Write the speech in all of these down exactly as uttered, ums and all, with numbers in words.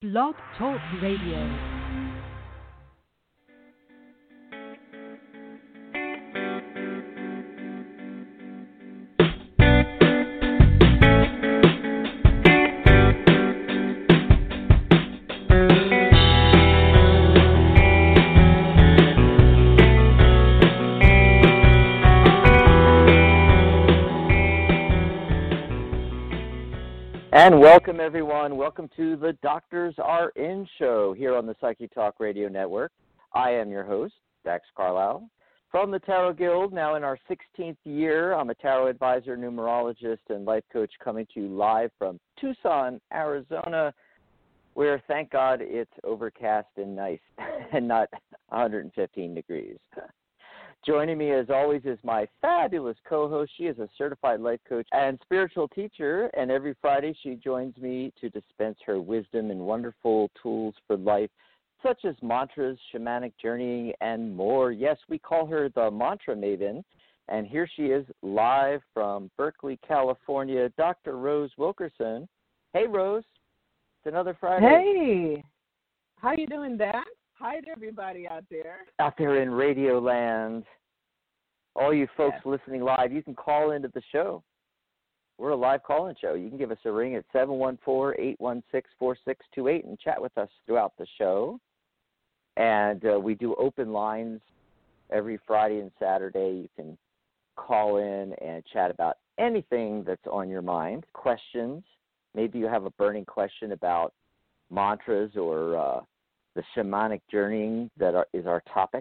Blog Talk Radio. And welcome, everyone. Welcome to the Doctors Are In show here on the Psyche Talk Radio Network. I am your host, Dax Carlisle, from the Tarot Guild, now in our sixteenth year. I'm a tarot advisor, numerologist, and life coach coming to you live from Tucson, Arizona, where, thank God, it's overcast and nice and not one hundred fifteen degrees. Joining me, as always, is my fabulous co-host. She is a certified life coach and spiritual teacher, and every Friday she joins me to dispense her wisdom and wonderful tools for life, such as mantras, shamanic journeying, and more. Yes, we call her the Mantra Maven, and here she is live from Berkeley, California, Doctor Rose Wilkerson. Hey, Rose. It's another Friday. Hey. How you doing, Dax? Hi to everybody out there. Out there in Radio Land. All you folks yes. listening live, you can call into the show. We're a live call-in show. You can give us a ring at seven one four, eight one six, four six two eight and chat with us throughout the show. And uh, we do open lines every Friday and Saturday. You can call in and chat about anything that's on your mind, questions. Maybe you have a burning question about mantras or uh, the shamanic journeying that are, is our topic,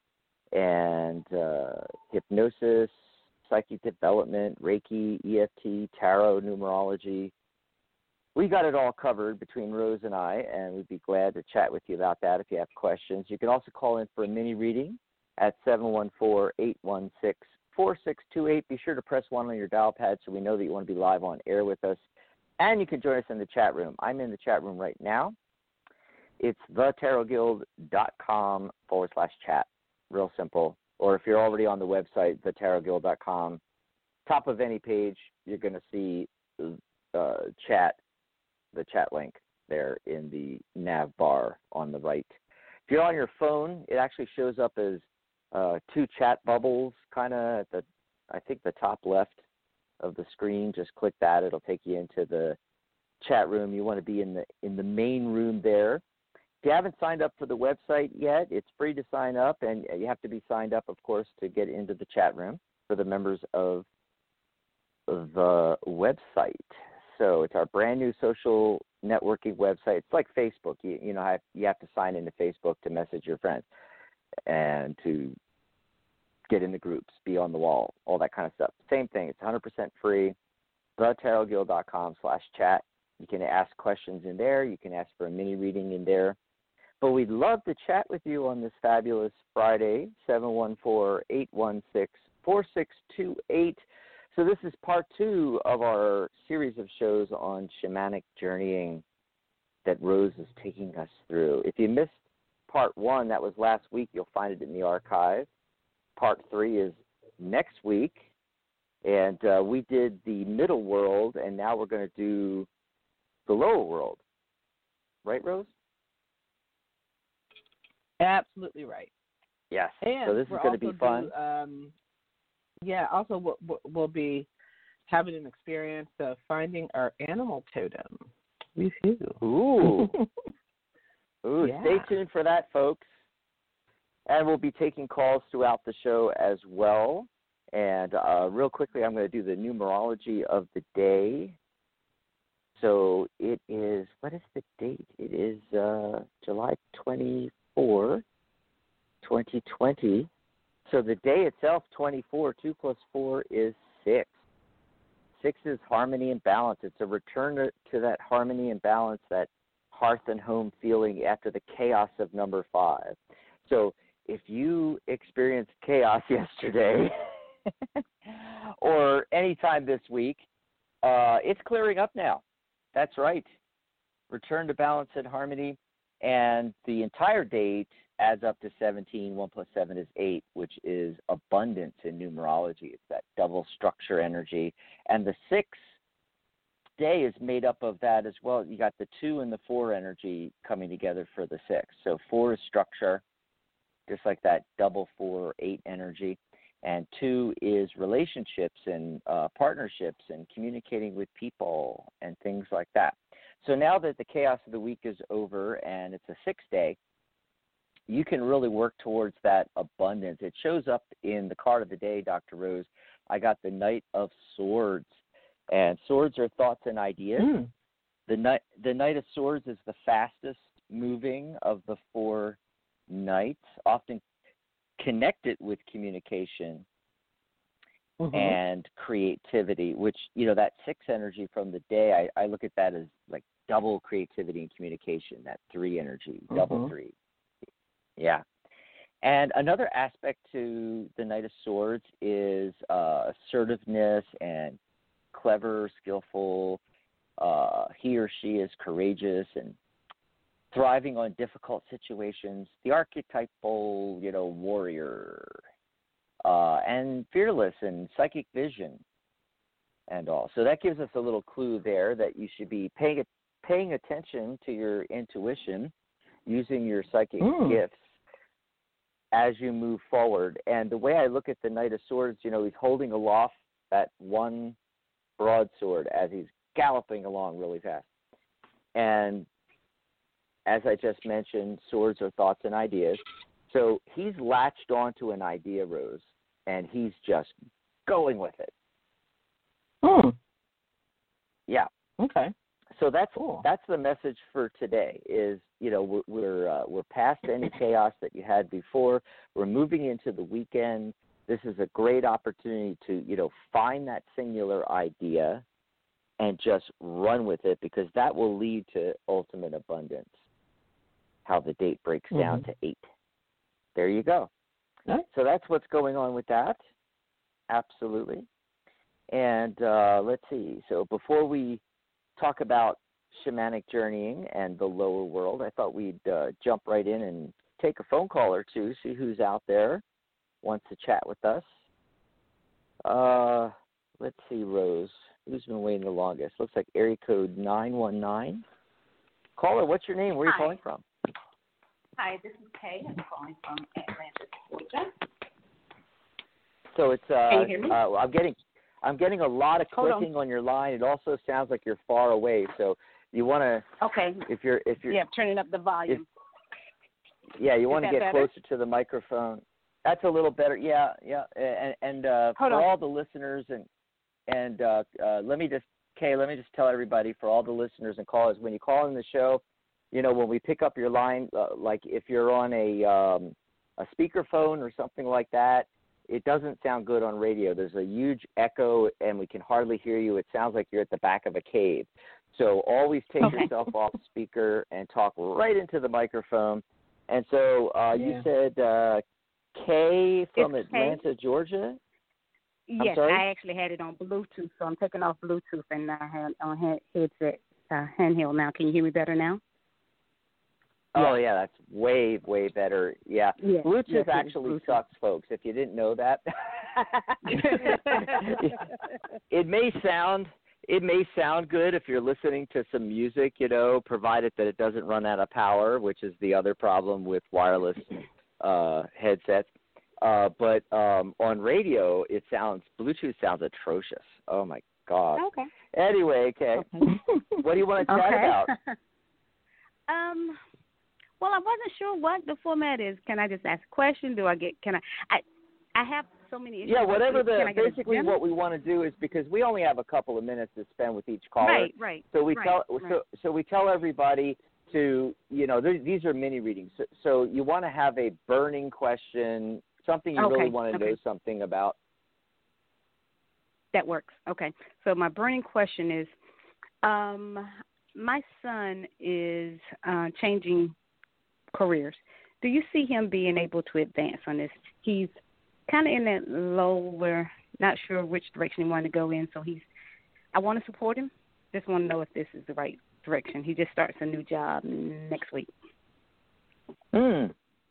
and uh, hypnosis, psychic development, Reiki, E F T, tarot, numerology. We got it all covered between Rose and I, and we'd be glad to chat with you about that if you have questions. You can also call in for a mini reading at seven one four, eight one six, four six two eight. Be sure to press one on your dial pad so we know that you want to be live on air with us. And you can join us in the chat room. I'm in the chat room right now. It's thetarotguild.com forward slash chat. Real simple. Or if you're already on the website, the tarot guild dot com, top of any page, you're going to see uh, chat, the chat link there in the nav bar on the right. If you're on your phone, it actually shows up as uh, two chat bubbles kind of at the, I think, the top left of the screen. Just click that. It'll take you into the chat room. You want to be in the in the main room there. If you haven't signed up for the website yet, it's free to sign up, and you have to be signed up, of course, to get into the chat room for the members of the website. So it's our brand new social networking website. It's like Facebook. You, you know, you have to sign into Facebook to message your friends and to get in the groups, be on the wall, all that kind of stuff. Same thing. It's one hundred percent free, thetarotguild.com slash chat. You can ask questions in there. You can ask for a mini reading in there. But we'd love to chat with you on this fabulous Friday, seven one four, eight one six, four six two eight. So this is part two of our series of shows on shamanic journeying that Rose is taking us through. If you missed part one, that was last week, you'll find it in the archive. Part three is next week. And uh, we did the middle world, and now we're going to do the lower world. Right, Rose? Absolutely right. Yes. And so this is going to be fun. Do, um, yeah, also we'll, we'll be having an experience of finding our animal totem. Woo-hoo. Ooh. Ooh, yeah. Stay tuned for that, folks. And we'll be taking calls throughout the show as well. And uh, real quickly, I'm going to do the numerology of the day. So it is, what is the date? It is uh, July twenty-fourth, twenty twenty. So the day itself, twenty-four, two plus four is six. Six is harmony and balance. It's a return to, to that harmony and balance, that hearth and home feeling after the chaos of number five. So if you experienced chaos yesterday or anytime this week, uh, it's clearing up now. That's right. Return to balance and harmony. And the entire date adds up to seventeen. One plus seven is eight, which is abundance in numerology. It's that double structure energy. And the six day is made up of that as well. You got the two and the four energy coming together for the six. So four is structure, just like that double four eight energy. And two is relationships and uh, partnerships and communicating with people and things like that. So now that the chaos of the week is over and it's a six day, you can really work towards that abundance. It shows up in the card of the day, Doctor Rose. I got the Knight of Swords. And swords are thoughts and ideas. Mm. The Knight, the Knight of Swords is the fastest moving of the four knights, often connected with communication mm-hmm. and creativity, which, you know, that six energy from the day, I, I look at that as like double creativity and communication, that three energy, mm-hmm. double three. Yeah. And another aspect to the Knight of Swords is uh, assertiveness and clever, skillful. Uh, he or she is courageous and thriving on difficult situations, the archetypal, you know, warrior, uh, and fearless and psychic vision and all. So that gives us a little clue there that you should be paying paying attention to your intuition, using your psychic mm. gifts as you move forward. And the way I look at the Knight of Swords, you know, he's holding aloft that one broadsword as he's galloping along really fast. And as I just mentioned, swords are thoughts and ideas. So he's latched onto an idea, Rose, and he's just going with it. Hmm. Yeah. Okay. So that's cool. That's the message for today. Is you know we're we're, uh, we're past any chaos that you had before. We're moving into the weekend. This is a great opportunity to you know find that singular idea and just run with it, because that will lead to ultimate abundance. How the date breaks mm-hmm. down to eight. There you go. Nice. So that's what's going on with that. Absolutely. And uh, let's see. So before we talk about shamanic journeying and the lower world, I thought we'd uh, jump right in and take a phone call or two, see who's out there, wants to chat with us. Uh, let's see, Rose. Who's been waiting the longest? Looks like area code nine one nine. Caller, what's your name? Where are you Hi. calling from? Hi, this is Kay. I'm calling from Atlanta, Georgia. So it's uh, Can you hear me? uh I'm getting I'm getting a lot of Hold clicking on. on your line. It also sounds like you're far away. So you want to Okay. if you're if you're yeah, I'm turning up the volume. If, yeah, you want to get better? closer to the microphone. That's a little better. Yeah, yeah. And and uh, for on. all the listeners and and uh, uh, let me just Kay, let me just tell everybody, for all the listeners and callers, when you call in the show, you know, when we pick up your line, uh, like if you're on a um, a speakerphone or something like that, it doesn't sound good on radio. There's a huge echo, and we can hardly hear you. It sounds like you're at the back of a cave. So always take okay. yourself off speaker and talk right into the microphone. And so uh, yeah. you said uh, Kay from it's Atlanta, Kay. Georgia? Yes, I actually had it on Bluetooth, so I'm taking off Bluetooth and I have on head, headset, uh, handheld now. Can you hear me better now? Oh, yeah, that's way, way better. Yeah. Yes, Bluetooth yes, actually Bluetooth. sucks, folks, if you didn't know that. It may sound it may sound good if you're listening to some music, you know, provided that it doesn't run out of power, which is the other problem with wireless uh, headsets. Uh, but um, on radio, it sounds Bluetooth sounds atrocious. Oh, my God. Okay. Anyway, okay. okay. What do you want to chat okay. about? um, well, I wasn't sure what the format is. Can I just ask a question? Do I get? Can I? I, I have so many issues. Yeah, whatever the basically a what we want to do is, because we only have a couple of minutes to spend with each caller. Right, right. So we right, tell right. so so we tell everybody to, you know, these are mini readings. So, so you want to have a burning question, something you okay. really want to okay. know something about. That works. Okay. So my burning question is, um, my son is uh, changing careers. Do you see him being able to advance on this? He's kind of in that lower, not sure which direction he wanted to go in. So he's, I want to support him. Just want to know if this is the right direction. He just starts a new job next week. Hmm.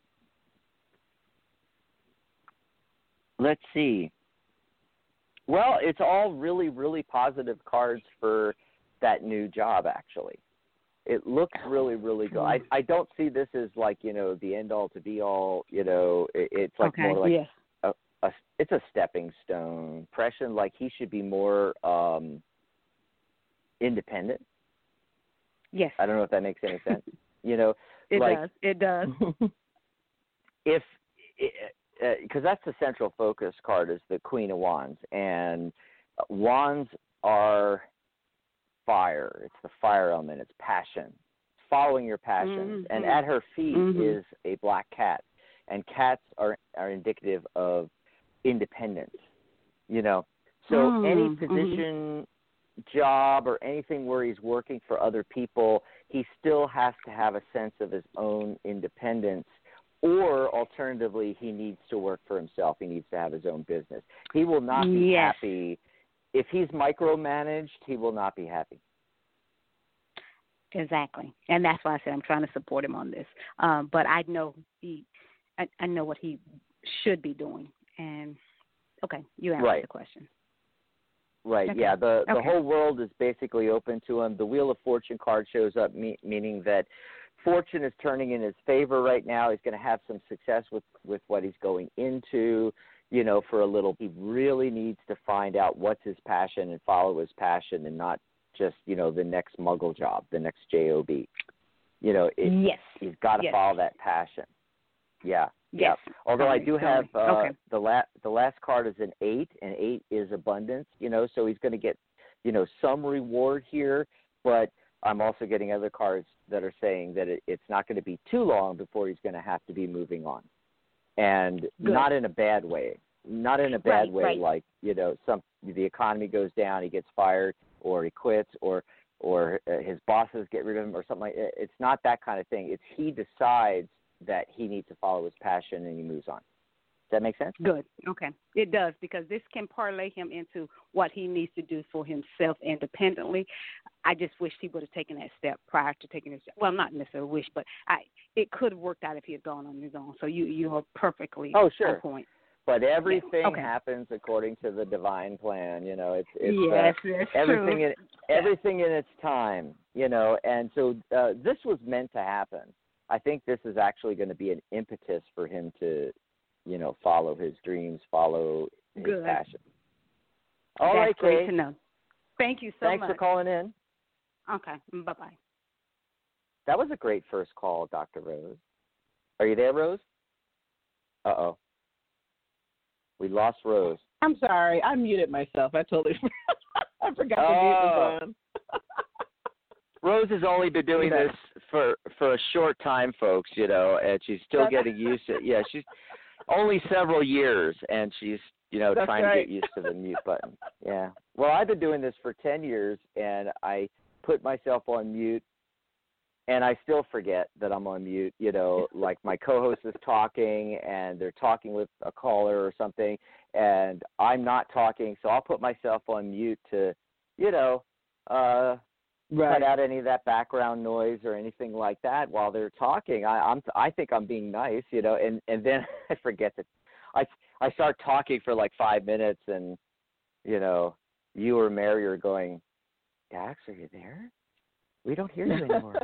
Let's see. Well, it's all really, really positive cards for that new job, actually. It looks really, really good. I, I don't see this as like, you know, the end all to be all, you know, it, it's like okay. more like Yes. a, a, it's a stepping stone. Impression like he should be more um, independent. Yes. I don't know if that makes any sense. You know, it like, does. It does. if, because uh, that's the central focus card is the Queen of Wands. And wands are fire. It's the fire element. It's passion. It's following your passions. Mm-hmm. And at her feet mm-hmm. is a black cat. And cats are, are indicative of independence. You know, so mm-hmm. any position, mm-hmm. job, or anything where he's working for other people, he still has to have a sense of his own independence. Or alternatively, he needs to work for himself. He needs to have his own business. He will not be yes. happy. If he's micromanaged, he will not be happy. Exactly. And that's why I said I'm trying to support him on this. Um, but I know he, I, I know what he should be doing. And, okay, you answered right. the question. Right, okay. yeah. The, the okay. whole world is basically open to him. The Wheel of Fortune card shows up, me, meaning that fortune is turning in his favor right now. He's going to have some success with, with what he's going into. You know, for a little, he really needs to find out what's his passion and follow his passion and not just, you know, the next muggle job, the next job. You know, it, yes. he's got to yes. follow that passion. Yeah. Yes. Yeah. Although sorry, I do sorry. have uh, okay. the last the last card is an eight, and eight is abundance. You know, so he's going to get, you know, some reward here, but I'm also getting other cards that are saying that it, it's not going to be too long before he's going to have to be moving on. And Good. not in a bad way, not in a bad right, way, right. like, you know, some the economy goes down, he gets fired, or he quits, or or uh, his bosses get rid of him, or something like that. It's not that kind of thing. It's he decides that he needs to follow his passion and he moves on. Does that make sense? Good. Okay. It does, because this can parlay him into what he needs to do for himself independently. I just wish he would have taken that step prior to taking this. Well, not necessarily wish, but I it could have worked out if he had gone on his own. So you you are perfectly oh, sure. on point. But everything yeah. okay. happens according to the divine plan. You know, it's it's yes, uh, that's everything true. in everything in its time. You know, and so uh, this was meant to happen. I think this is actually going to be an impetus for him to, you know, follow his dreams, follow his Good. passion. All That's right, great Kay. to know. Thank you so Thanks much. for calling in. Okay. Bye-bye. That was a great first call, Doctor Rose. Are you there, Rose? Uh-oh. We lost Rose. I'm sorry. I muted myself. I totally I forgot oh. to mute was on. Rose has only been doing this for for a short time, folks, you know, and she's still getting used to it. Yeah, she's only several years, and she's, you know, That's trying right. to get used to the mute button. Yeah. Well, I've been doing this for ten years, and I put myself on mute, and I still forget that I'm on mute. You know, like my co-host is talking, and they're talking with a caller or something, and I'm not talking, so I'll put myself on mute to, you know, uh, right. cut out any of that background noise or anything like that while they're talking. I, I'm I think I'm being nice, you know, and, and then I forget that I I start talking for like five minutes, and you know, you or Mary are going, Dax, are you there? We don't hear you anymore.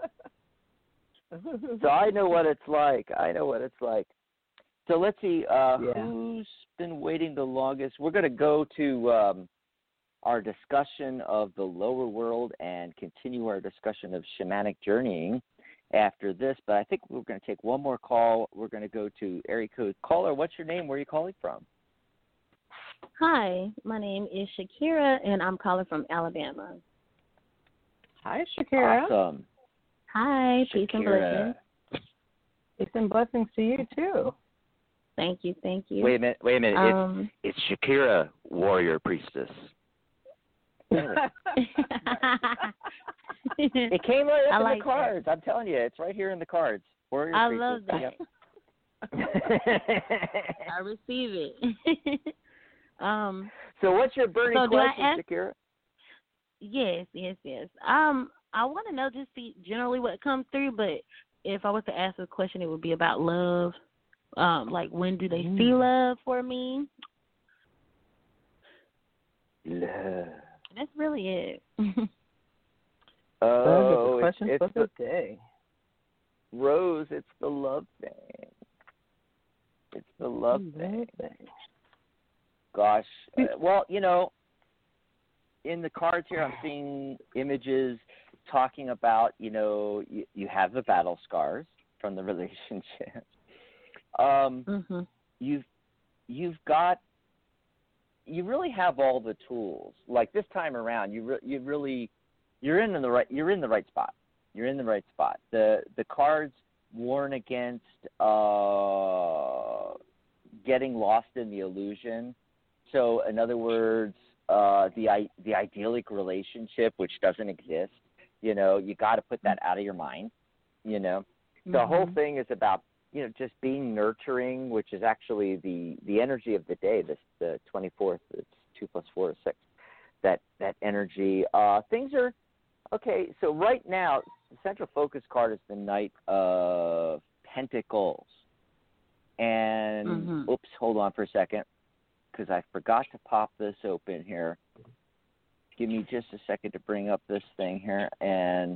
So I know what it's like. I know what it's like. So let's see, uh, yeah. who's been waiting the longest? We're going to go to um, our discussion of the lower world and continue our discussion of shamanic journeying after this. But I think we're going to take one more call. We're going to go to area code caller. What's your name? Where are you calling from? Hi, my name is Shakira, and I'm calling from Alabama. Hi, Shakira. Awesome. Hi, peace and blessings. Peace and blessings to you, too. Thank you, thank you. Wait a minute, wait a minute. Um, it's, it's Shakira, warrior priestess. It came right up I in like the cards. That. I'm telling you, it's right here in the cards. Warrior I priestess. love that. Yep. I receive it. um, so what's your burning so question, ask, Shakira? Yes, yes, yes. Um, I want to know just see generally what comes through, but if I was to ask a question, it would be about love. Um, like when do they mm. see love for me? Love. That's really it. Oh, the question it's, for it's the, the day. Rose, it's the love thing. It's the love love thing. thing. Gosh. Uh, well, you know, in the cards here, I'm seeing images talking about, you know, you, you have the battle scars from the relationship. Um, Mm-hmm. You've you've got you really have all the tools. Like this time around, you re- you really you're in the right you're in the right spot. You're in the right spot. The the cards warn against uh, getting lost in the illusion. So, in other words, uh, the the idyllic relationship, which doesn't exist, you know, you got to put that out of your mind. You know, the Mm-hmm. whole thing is about, you know, just being nurturing, which is actually the, the energy of the day. This the twenty-fourth. It's two plus four is six. That that energy. Uh, things are okay. So right now, the central focus card is the Knight of Pentacles. And Mm-hmm. oops, hold on for a second, because I forgot to pop this open here. Give me just a second to bring up this thing here. And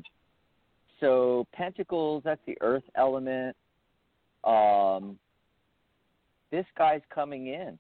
so Pentacles, that's the earth element. Um, this guy's coming in,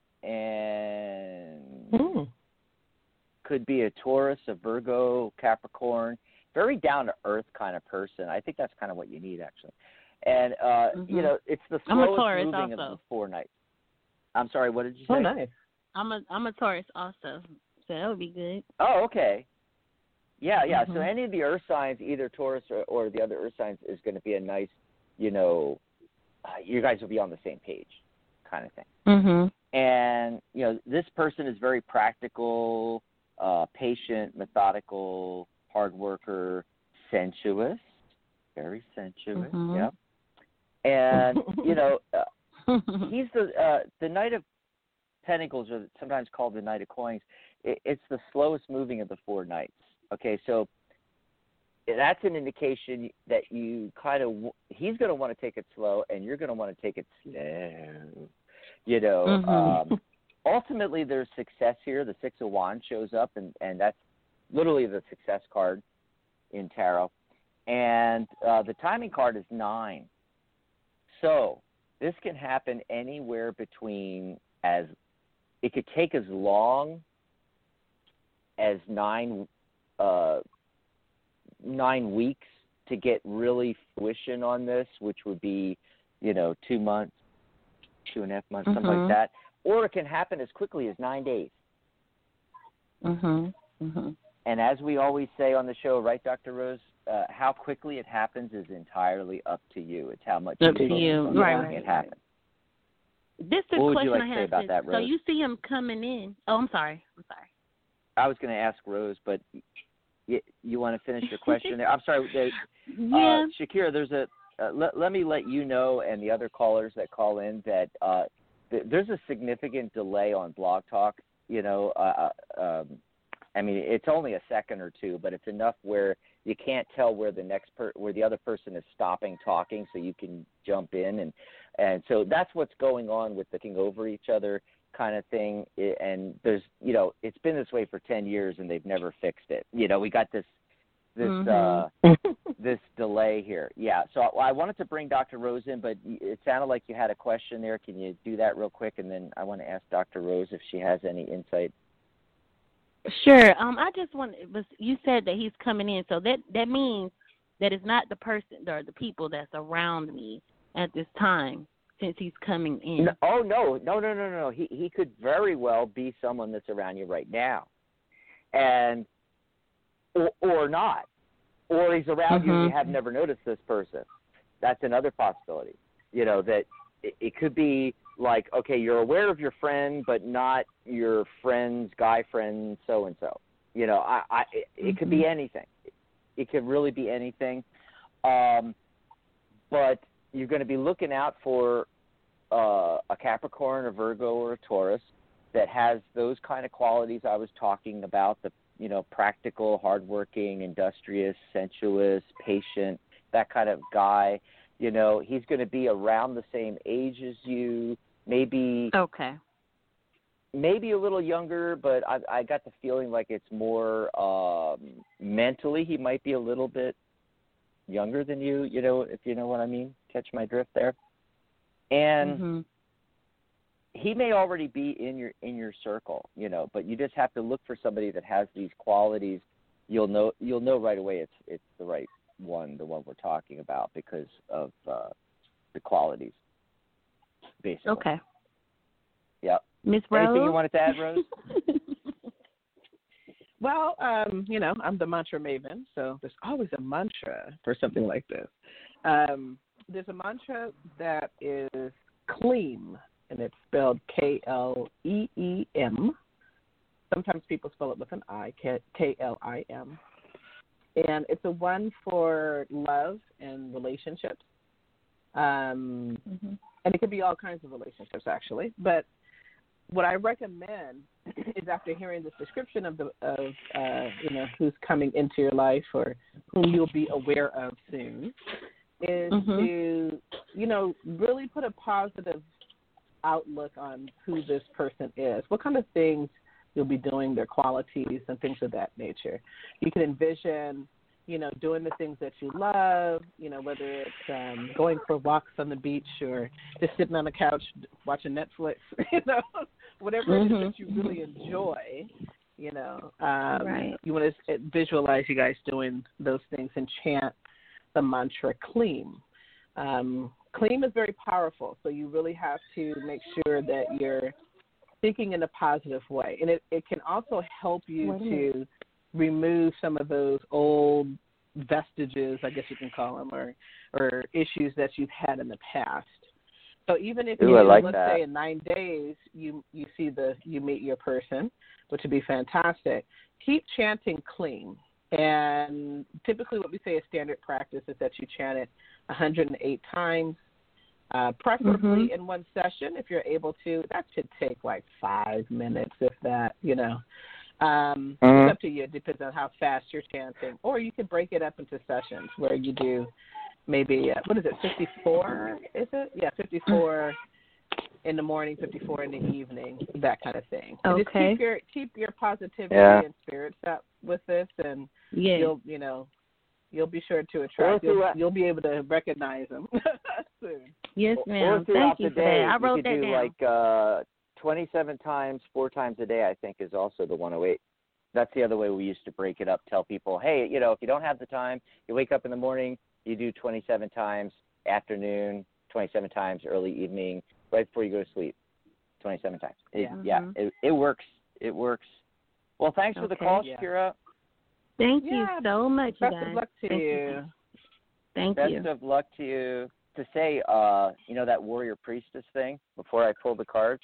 and Mm. could be a Taurus, a Virgo, Capricorn, very down-to-earth kind of person. I think that's kind of what you need, actually. And, uh, Mm-hmm. you know, it's the I'm a slowest Taurus moving also. of the four nights. I'm sorry, what did you say? Oh, nice. I'm a I'm a Taurus also, so that would be good. Oh, okay. Yeah, yeah. Mm-hmm. So any of the earth signs, either Taurus or, or the other earth signs, is going to be a nice, you know, uh, you guys will be on the same page kind of thing. Mm-hmm. And, you know, this person is very practical, uh, patient, methodical, hard worker, sensuous, very sensuous, Mm-hmm. yeah. And, you know, uh, he's the uh, the Knight of Pentacles, or sometimes called the Knight of Coins. It, it's the slowest moving of the four knights. Okay, so that's an indication that you kind of he's going to want to take it slow, and you're going to want to take it slow. You know, Mm-hmm. um, ultimately there's success here. The Six of Wands shows up, and and that's literally the success card in tarot. And uh, the timing card is nine. So this can happen anywhere between as it could take as long as nine uh, nine weeks to get really fruition on this, which would be, you know, two months, two and a half months, Mm-hmm. something like that. Or it can happen as quickly as nine days. Mhm. Mhm. And as we always say on the show, right, Doctor Rose, uh, how quickly it happens is entirely up to you. It's how much Up you to focus you. on Right, making right, it happen. This is the What would question you like I to say have. about Sis. that, So Rose? you see him coming in. Oh, I'm sorry. I'm sorry. I was going to ask Rose, but you, you want to finish your question there? I'm sorry. The, Yeah. Uh, Shakira, there's a uh, let, let me let you know and the other callers that call in that uh, th- there's a significant delay on Blog Talk. You know, uh, um, I mean, it's only a second or two, but it's enough where you can't tell where the next per- where the other person is stopping talking, so you can jump in, and and so that's what's going on with looking over each other kind of thing. And there's, you know, it's been this way for ten years, and they've never fixed it. You know, we got this. This Mm-hmm. uh, this delay here. Yeah, so I, I wanted to bring Doctor Rose in, but it sounded like you had a question there. Can you do that real quick? And then I want to ask Doctor Rose if she has any insight. Sure. Um, I just want. Was you said that he's coming in, so that that means that it's not the person or the people that's around me at this time, since he's coming in. No, oh no, no, no, no, no. He he could very well be someone that's around you right now, and. Or, or not, or he's around Mm-hmm. you and you have never noticed this person. That's another possibility. You know, that it, it could be like, okay, you're aware of your friend, but not your friend's guy friend so-and-so. You know, I, I, it, it Mm-hmm. could be anything. It could really be anything. Um, but you're going to be looking out for uh, a Capricorn, a Virgo, or a Taurus that has those kind of qualities I was talking about, the you know, practical, hardworking, industrious, sensuous, patient, that kind of guy. You know, he's going to be around the same age as you, maybe. Okay. maybe a little younger, but I, I got the feeling like it's more um, mentally. He might be a little bit younger than you. You know, if you know what I mean. Catch my drift there. And Mm-hmm. he may already be in your in your circle. You know, but you just have to look for somebody that has these qualities. You'll know you'll know right away it's it's the right one, the one we're talking about because of uh, the qualities. Basically. Okay. Yep. Miss Rose? Anything you wanted to add, Rose? Well, um, you know, I'm the mantra maven, so there's always a mantra for something like this. Um, there's a mantra that is Kleem, and it's spelled K L E E M. Sometimes people spell it with an I, K L I M. And it's a one for love and relationships. Um, mm-hmm. And it could be all kinds of relationships, actually. But what I recommend is after hearing this description of the of uh, you know who's coming into your life or whom you'll be aware of soon, is mm-hmm. to you know really put a positive outlook on who this person is. What kind of things you'll be doing, their qualities and things of that nature. You can envision, you know, doing the things that you love, you know, whether it's um, going for walks on the beach or just sitting on the couch watching Netflix, you know, whatever mm-hmm. it is that you really enjoy, you know. Um, right. You want to visualize you guys doing those things and chant the mantra Kleem. Um, Kleem is very powerful, so you really have to make sure that you're thinking in a positive way. And it, it can also help you what to remove some of those old vestiges, I guess you can call them, or or issues that you've had in the past. So even if Ooh, you, like let's that. say in nine days you you see the you meet your person, which would be fantastic. Keep chanting Kleem. And typically what we say is standard practice is that you chant it one hundred eight times, uh, preferably mm-hmm. in one session if you're able to. That should take like five minutes, if that, you know. Um, mm-hmm. It's up to you. It depends on how fast you're chanting. Or you can break it up into sessions where you do maybe, uh, what is it, fifty-four, is it? Yeah, fifty-four in the morning, fifty-four in the evening, that kind of thing. And okay. just keep your, keep your positivity yeah. and spirits up with this, and yeah. you'll, you know, you'll be sure to attract, you'll, throughout, you'll be able to recognize them soon. Yes, ma'am. Or throughout Thank you the for day, that. I wrote you could that do down. like uh, twenty-seven times, four times a day, I think, is also the one oh eight. That's the other way we used to break it up, tell people, hey, you know, if you don't have the time, you wake up in the morning, you do twenty-seven times, afternoon, twenty-seven times, early evening, right before you go to sleep, twenty-seven times. It, Yeah, yeah mm-hmm. it, it works. It works. Well, thanks okay. for the call, yeah. Shakira. Thank yeah. you so much, Best you guys. of luck to Thank you. you. Thank Best you. of luck to you. To say, uh, you know, that warrior priestess thing before I pull the cards?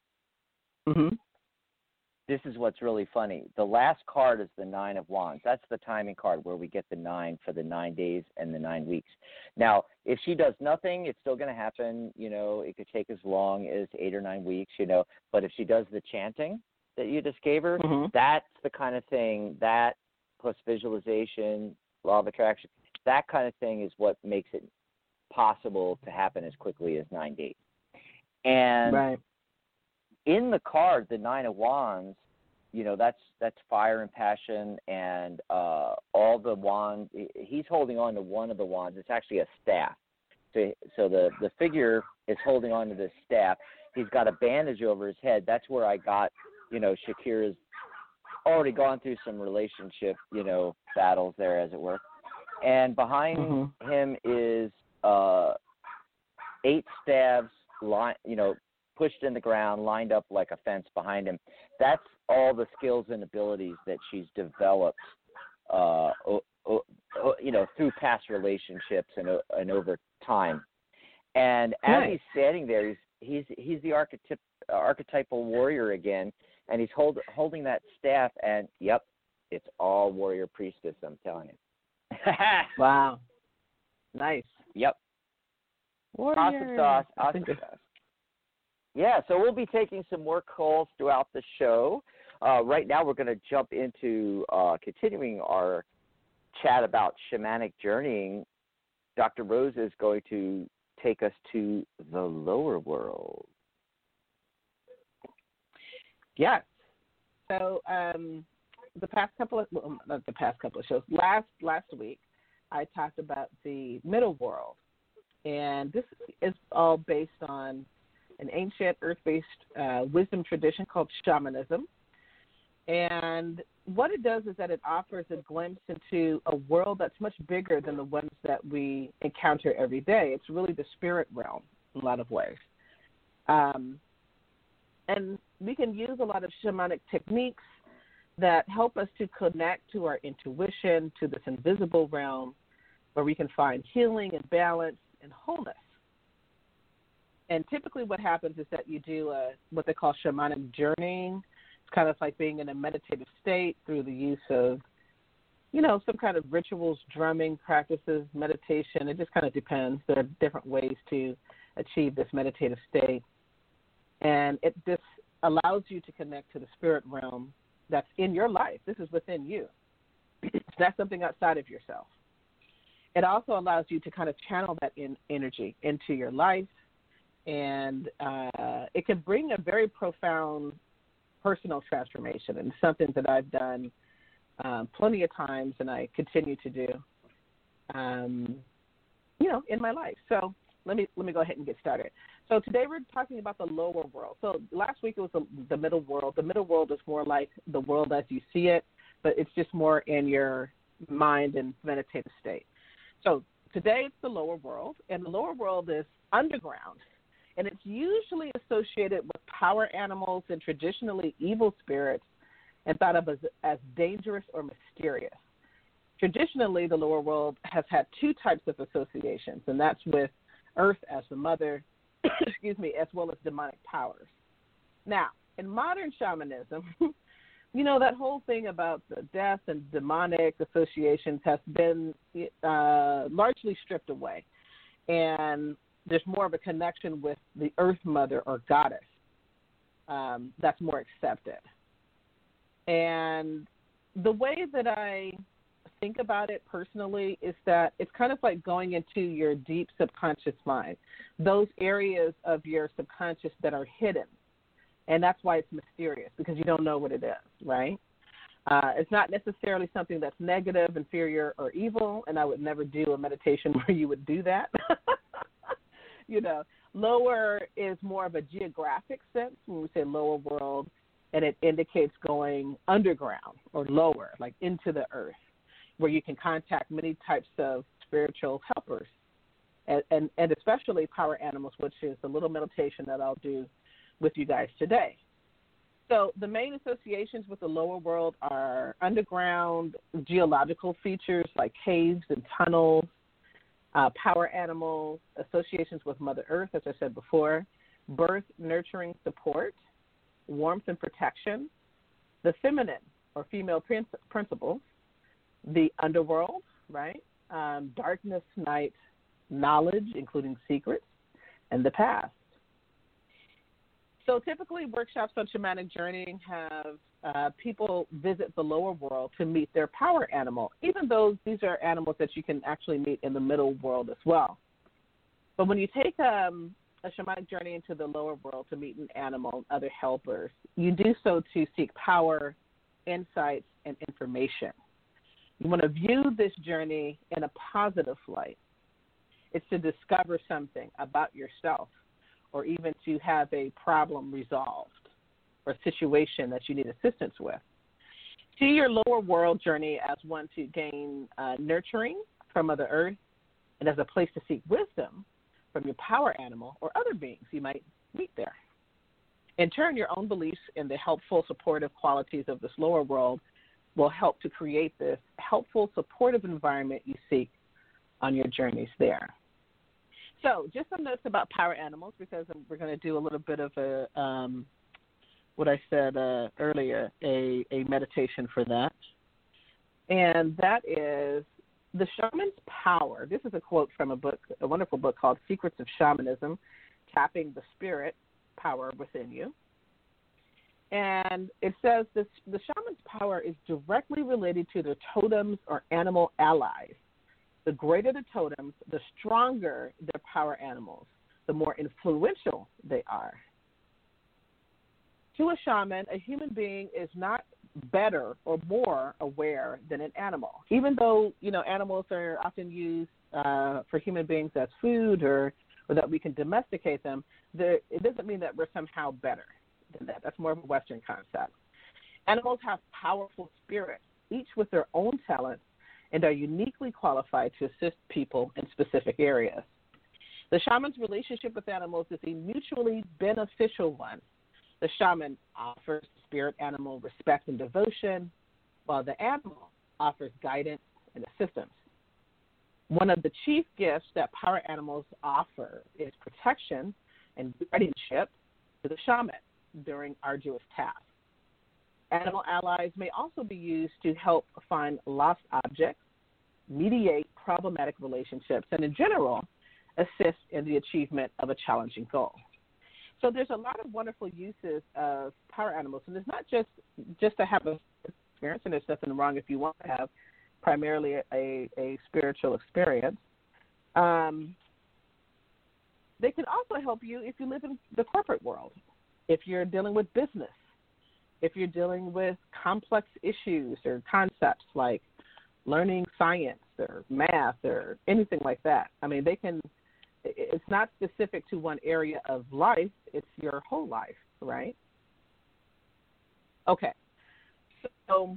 Mm-hmm. This is what's really funny. The last card is the Nine of Wands. That's the timing card where we get the nine for the nine days and the nine weeks. Now, if she does nothing, it's still going to happen. You know, it could take as long as eight or nine weeks, you know. But if she does the chanting that you just gave her, mm-hmm. that's the kind of thing, that plus visualization, law of attraction, that kind of thing is what makes it possible to happen as quickly as nine days. And right. in the card, the Nine of Wands, you know, that's that's fire and passion, and uh, all the wands. He's holding on to one of the wands. It's actually a staff. So, so the, the figure is holding on to this staff. He's got a bandage over his head. That's where I got, you know, Shakira's already gone through some relationship, you know, battles there, as it were. And behind mm-hmm. him is uh, eight staves, line, you know, pushed in the ground, lined up like a fence behind him. That's all the skills and abilities that she's developed, uh, o- o- o- you know, through past relationships and, uh, and over time. And as right. he's standing there, he's he's he's the archetyp- archetypal warrior again, and he's hold, holding that staff. And yep, it's all warrior priestess. I'm telling you. Wow, nice. Yep. Warrior. Awesome sauce. Awesome sauce. Yeah, so we'll be taking some more calls throughout the show. Uh, right now we're going to jump into uh, continuing our chat about shamanic journeying. Doctor Rose is going to take us to the lower world. Yes. So um, the past couple of, well, not the past couple of shows, last last week, I talked about the middle world. And this is all based on an ancient earth-based uh, wisdom tradition called shamanism. And what it does is that it offers a glimpse into a world that's much bigger than the ones that we encounter every day. It's really the spirit realm in a lot of ways. Um, and we can use a lot of shamanic techniques that help us to connect to our intuition, to this invisible realm, where we can find healing and balance and wholeness. And typically what happens is that you do a, what they call shamanic journeying. It's kind of like being in a meditative state through the use of, you know, some kind of rituals, drumming practices, meditation. It just kind of depends. There are different ways to achieve this meditative state. And it just allows you to connect to the spirit realm that's in your life. This is within you. It's not something outside of yourself. It also allows you to kind of channel that in energy into your life, and uh, it can bring a very profound personal transformation, and something that I've done um, plenty of times, and I continue to do, um, you know, in my life. So let me let me go ahead and get started. So today we're talking about the lower world. So last week it was the, the middle world. The middle world is more like the world as you see it, but it's just more in your mind and meditative state. So today it's the lower world, and the lower world is underground, and it's usually associated with power animals and traditionally evil spirits and thought of as, as dangerous or mysterious. Traditionally, the lower world has had two types of associations, and that's with Earth as the mother, excuse me, as well as demonic powers. Now, in modern shamanism, you know, that whole thing about the death and demonic associations has been uh, largely stripped away. And there's more of a connection with the Earth Mother or Goddess um, that's more accepted. And the way that I think about it personally is that it's kind of like going into your deep subconscious mind, those areas of your subconscious that are hidden. And that's why it's mysterious, because you don't know what it is, right? Uh, it's not necessarily something that's negative, inferior, or evil, and I would never do a meditation where you would do that. You know, lower is more of a geographic sense when we say lower world, and it indicates going underground or lower, like into the earth, where you can contact many types of spiritual helpers, and, and, and especially power animals, which is a little meditation that I'll do with you guys today. So the main associations with the lower world are underground geological features like caves and tunnels, uh, power animals, associations with Mother Earth, as I said before, birth, nurturing, support, warmth and protection, the feminine or female prin- principles, the underworld, right, um, darkness, night, knowledge, including secrets, and the past. So typically workshops on shamanic journeying have uh, people visit the lower world to meet their power animal, even though these are animals that you can actually meet in the middle world as well. But when you take um, a shamanic journey into the lower world to meet an animal and other helpers, you do so to seek power, insights, and information. You want to view this journey in a positive light. It's to discover something about yourself, or even to have a problem resolved or a situation that you need assistance with. See your lower world journey as one to gain uh, nurturing from Mother Earth, and as a place to seek wisdom from your power animal or other beings you might meet there. In turn, your own beliefs in the helpful, supportive qualities of this lower world will help to create this helpful, supportive environment you seek on your journeys there. So just some notes about power animals, because we're going to do a little bit of a, um, what I said uh, earlier, a, a meditation for that. And that is the shaman's power. This is a quote from a book, a wonderful book called Secrets of Shamanism, Tapping the Spirit Power Within You. And it says this, the shaman's power is directly related to their totems or animal allies. The greater the totems, the stronger their power animals, the more influential they are. To a shaman, a human being is not better or more aware than an animal. Even though, you know, animals are often used uh, for human beings as food or, or that we can domesticate them, there, it doesn't mean that we're somehow better than that. That's more of a Western concept. Animals have powerful spirits, each with their own talents, and are uniquely qualified to assist people in specific areas. The shaman's relationship with animals is a mutually beneficial one. The shaman offers the spirit animal respect and devotion, while the animal offers guidance and assistance. One of the chief gifts that power animals offer is protection and guardianship to the shaman during arduous tasks. Animal allies may also be used to help find lost objects, mediate problematic relationships, and in general, assist in the achievement of a challenging goal. So there's a lot of wonderful uses of power animals, and it's not just just to have an experience, and there's nothing wrong if you want to have primarily a, a spiritual experience. Um, they can also help you if you live in the corporate world, if you're dealing with business, if you're dealing with complex issues or concepts like learning science or math or anything like that. I mean, they can, it's not specific to one area of life, it's your whole life, right? Okay. So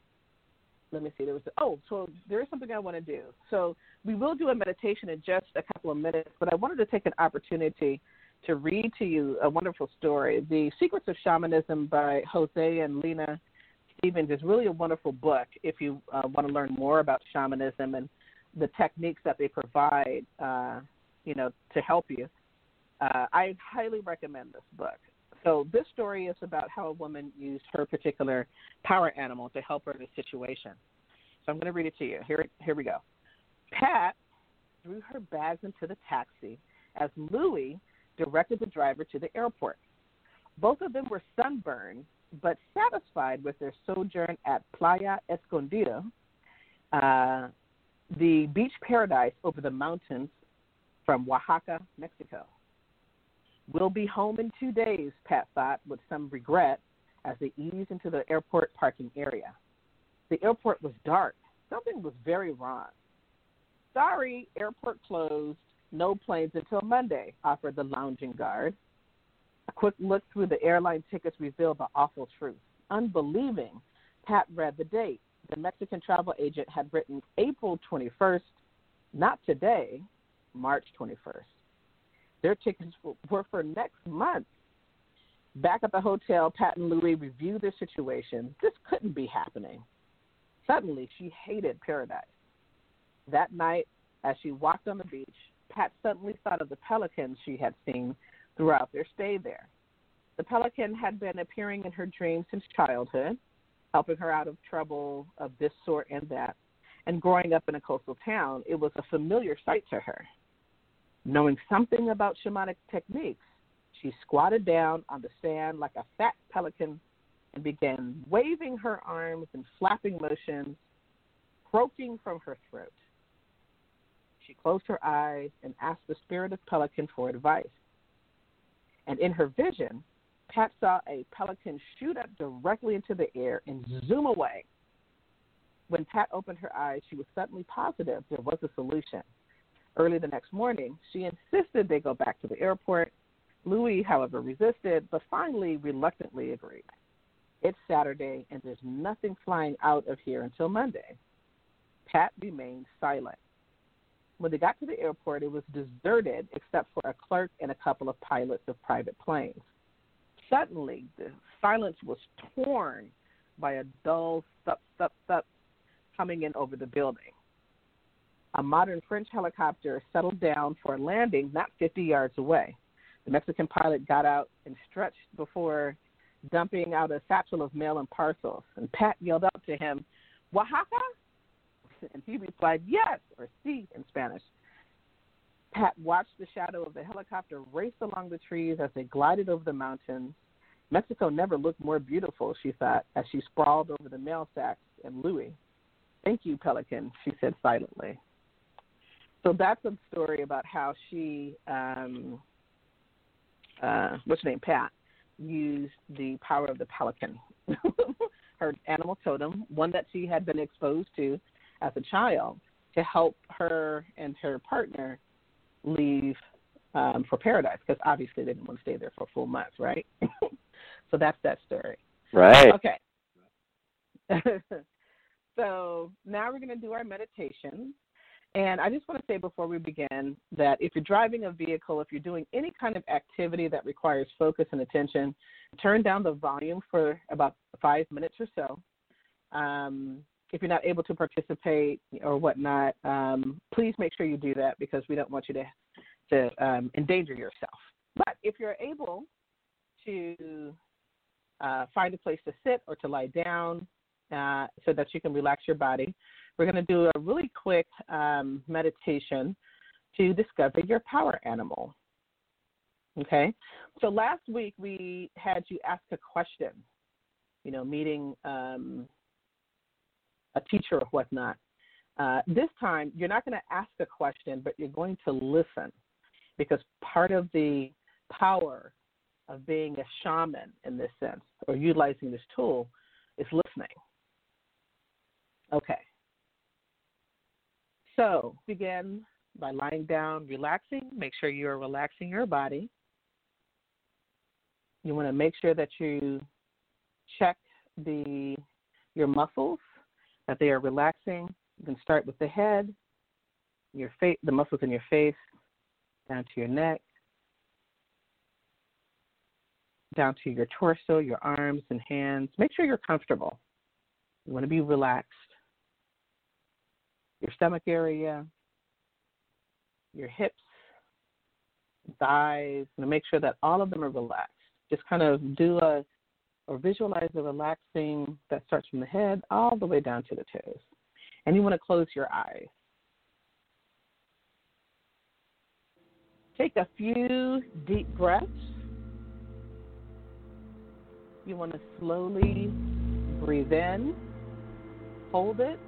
let me see. There was, oh, so there is something I want to do. So we will do a meditation in just a couple of minutes, but I wanted to take an opportunity to read to you a wonderful story. The Secrets of Shamanism by Jose and Lena Stevens is really a wonderful book if you uh, want to learn more about shamanism and the techniques that they provide, uh, you know, to help you. Uh, I highly recommend this book. So this story is about how a woman used her particular power animal to help her in a situation. So I'm going to read it to you. Here, here we go. Pat threw her bags into the taxi as Louie directed the driver to the airport. Both of them were sunburned, but satisfied with their sojourn at Playa Escondido, uh, the beach paradise over the mountains from Oaxaca, Mexico. We'll be home in two days, Pat thought with some regret as they eased into the airport parking area. The airport was dark. Something was very wrong. Sorry, airport closed. No planes until Monday, offered the lounging guard. A quick look through the airline tickets revealed the awful truth. Unbelieving, Pat read the date. The Mexican travel agent had written April twenty-first, not today, March twenty-first. Their tickets were for next month. Back at the hotel, Pat and Louie reviewed their situation. This couldn't be happening. Suddenly, she hated paradise. That night, as she walked on the beach, Pat suddenly thought of the pelicans she had seen throughout their stay there. The pelican had been appearing in her dreams since childhood, helping her out of trouble of this sort and that, and growing up in a coastal town, it was a familiar sight to her. Knowing something about shamanic techniques, she squatted down on the sand like a fat pelican and began waving her arms in flapping motions, croaking from her throat. She closed her eyes and asked the spirit of pelican for advice. And in her vision, Pat saw a pelican shoot up directly into the air and zoom away. When Pat opened her eyes, she was suddenly positive there was a solution. Early the next morning, she insisted they go back to the airport. Louie, however, resisted, but finally reluctantly agreed. It's Saturday, and there's nothing flying out of here until Monday. Pat remained silent. When they got to the airport, it was deserted except for a clerk and a couple of pilots of private planes. Suddenly, the silence was torn by a dull thup, thup, thup coming in over the building. A modern French helicopter settled down for a landing not fifty yards away. The Mexican pilot got out and stretched before dumping out a satchel of mail and parcels. And Pat yelled out to him, "Oaxaca?" And he replied, "Yes," or "Sí" in Spanish. Pat watched the shadow of the helicopter race along the trees as they glided over the mountains. Mexico never looked more beautiful, she thought, as she sprawled over the mail sacks and Louie. "Thank you, Pelican," she said silently. So that's a story about how she, um, uh, what's her name, Pat, used the power of the pelican, her animal totem, one that she had been exposed to as a child, to help her and her partner leave um, for paradise, because obviously they didn't want to stay there for a full month, right? So that's that story. Right. Okay. So now we're going to do our meditation. And I just want to say before we begin that if you're driving a vehicle, if you're doing any kind of activity that requires focus and attention, turn down the volume for about five minutes or so. Um, if you're not able to participate or whatnot, um, please make sure you do that, because we don't want you to, to um, endanger yourself. But if you're able to uh, find a place to sit or to lie down uh, so that you can relax your body, we're going to do a really quick um, meditation to discover your power animal. Okay? So last week we had you ask a question, you know, meeting um, a teacher or whatnot. Uh, this time you're not going to ask a question, but you're going to listen, because part of the power of being a shaman in this sense, or utilizing this tool, is listening. Okay. So begin by lying down, relaxing. Make sure you are relaxing your body. You want to make sure that you check the your muscles, that they are relaxing. You can start with the head, your face, the muscles in your face, down to your neck, down to your torso, your arms and hands. Make sure you're comfortable. You want to be relaxed. Your stomach area, your hips, thighs, and make sure that all of them are relaxed. Just kind of do a, or visualize a relaxing that starts from the head all the way down to the toes. And you want to close your eyes. Take a few deep breaths. You want to slowly breathe in, hold it,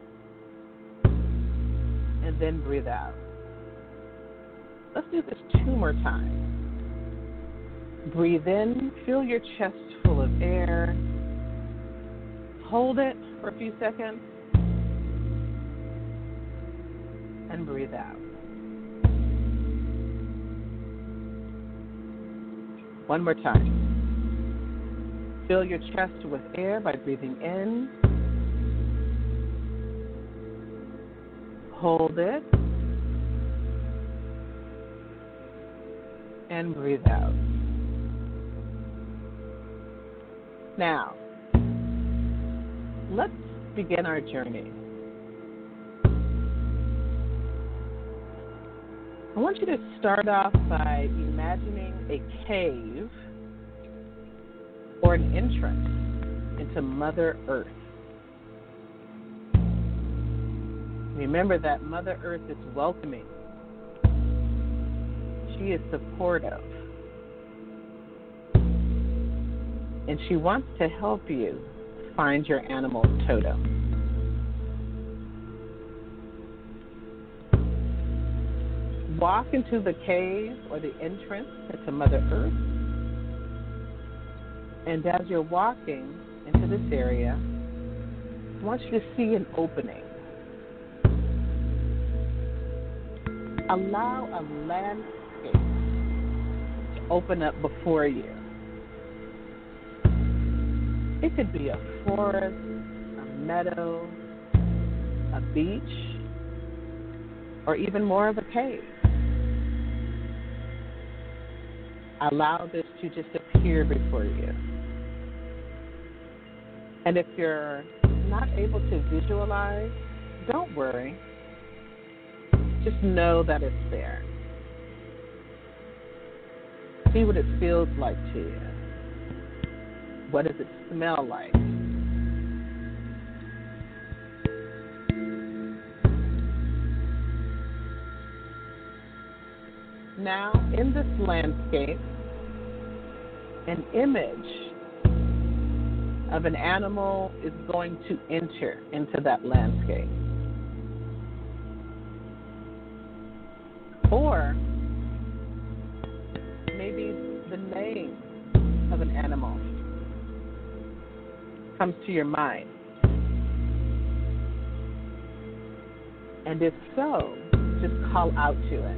and then breathe out. Let's do this two more times. Breathe in, fill your chest full of air. Hold it for a few seconds. And breathe out. One more time. Fill your chest with air by breathing in. Hold it. And breathe out. Now, let's begin our journey. I want you to start off by imagining a cave or an entrance into Mother Earth. Remember that Mother Earth is welcoming. She is supportive. And she wants to help you find your animal totem. Walk into the cave or the entrance into Mother Earth. And as you're walking into this area, I want you to see an opening. Allow a landscape to open up before you. It could be a forest, a meadow, a beach, or even more of a cave. Allow this to just appear before you. And if you're not able to visualize, don't worry. Just know that it's there. See what it feels like to you. What does it smell like? Now, in this landscape, an image of an animal is going to enter into that landscape. Or maybe the name of an animal comes to your mind? And if so, just call out to it.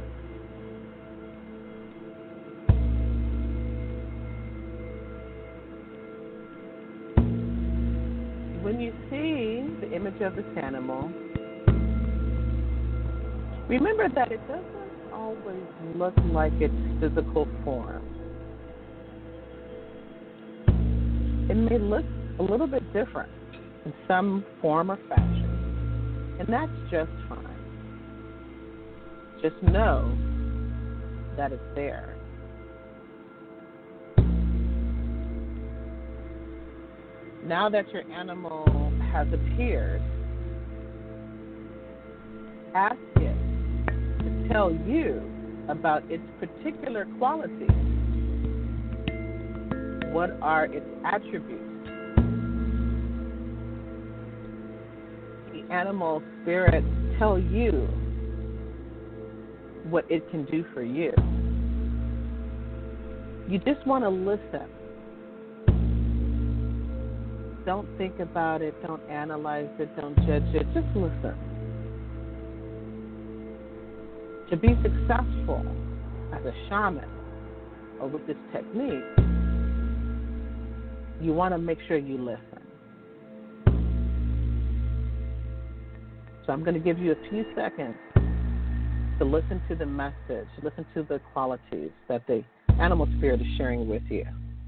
When you see the image of this animal, remember that it doesn't always look like its physical form. It may look a little bit different in some form or fashion, and that's just fine. Just know that it's there. Now that your animal has appeared, ask it to tell you about its particular qualities. What are its attributes? The animal spirits tell you what it can do for you. You just want to listen. Don't think about it. Don't analyze it. Don't judge it. Just listen. To be successful as a shaman or with this technique, you want to make sure you listen. So I'm going to give you a few seconds to listen to the message, listen to the qualities that the animal spirit is sharing with you.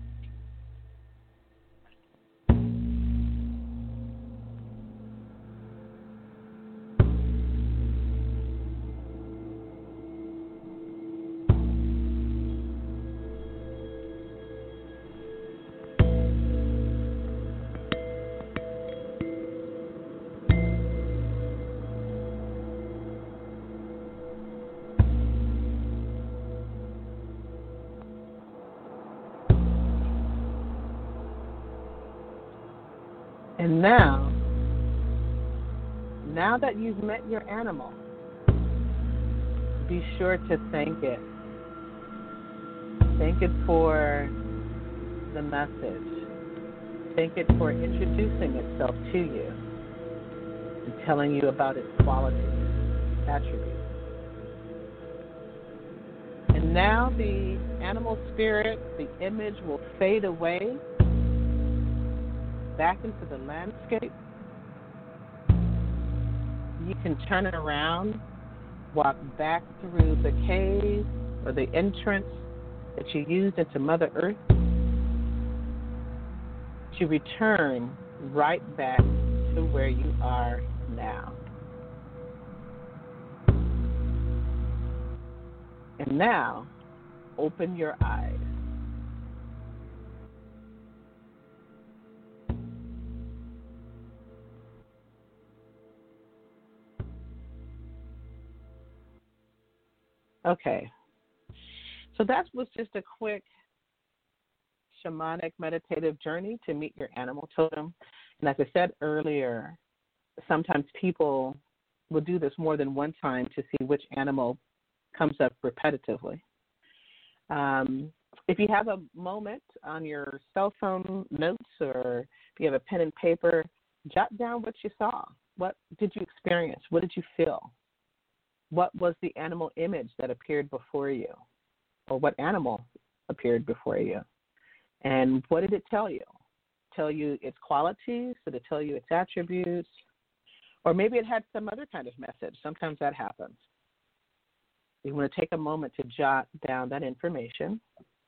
And now, now that you've met your animal, be sure to thank it. Thank it for the message. Thank it for introducing itself to you and telling you about its qualities, attributes. And now the animal spirit, the image will fade away back into the landscape. You can turn around, walk back through the cave or the entrance that you used into Mother Earth, to return right back to where you are now. And now, open your eyes. Okay, so that was just a quick shamanic meditative journey to meet your animal totem. And as I said earlier, sometimes people will do this more than one time to see which animal comes up repetitively. Um, if you have a moment on your cell phone notes or if you have a pen and paper, jot down what you saw. What did you experience? What did you feel? What was the animal image that appeared before you? Or what animal appeared before you? And what did it tell you? Tell you its qualities? Did it tell you its attributes? Or maybe it had some other kind of message. Sometimes that happens. You want to take a moment to jot down that information.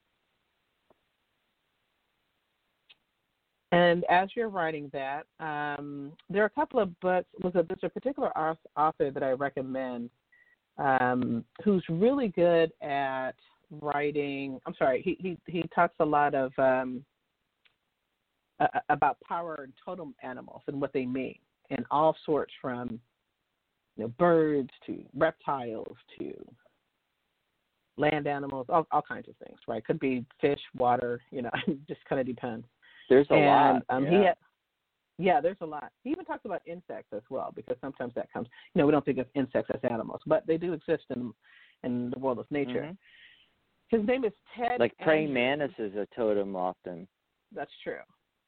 And as you're writing that, um, there are a couple of books. There's a, there's a particular author that I recommend um, who's really good at writing. I'm sorry, he he, he talks a lot of um, uh, about power and totem animals and what they mean, and all sorts from you know birds to reptiles to land animals, all, all kinds of things, right? Could be fish, water, you know, just kind of depends. There's a and, lot. Um, yeah. He had, yeah, there's a lot. He even talks about insects as well, because sometimes that comes, you know, we don't think of insects as animals, but they do exist in in the world of nature. His name is Ted. Like praying Andrews. mantis is a totem often. That's true.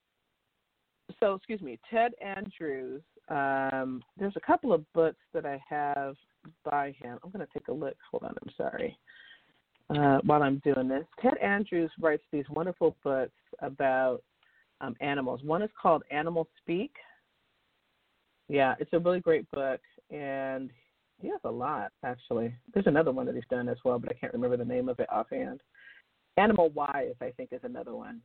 So, excuse me, Ted Andrews. Um, there's a couple of books that I have by him. I'm going to take a look. Hold on, I'm sorry. Uh, while I'm doing this, Ted Andrews writes these wonderful books about um, animals. One is called Animal Speak. Yeah, it's a really great book, and he has a lot, actually. There's another one that he's done as well, but I can't remember the name of it offhand. Animal Wise, I think, is another one.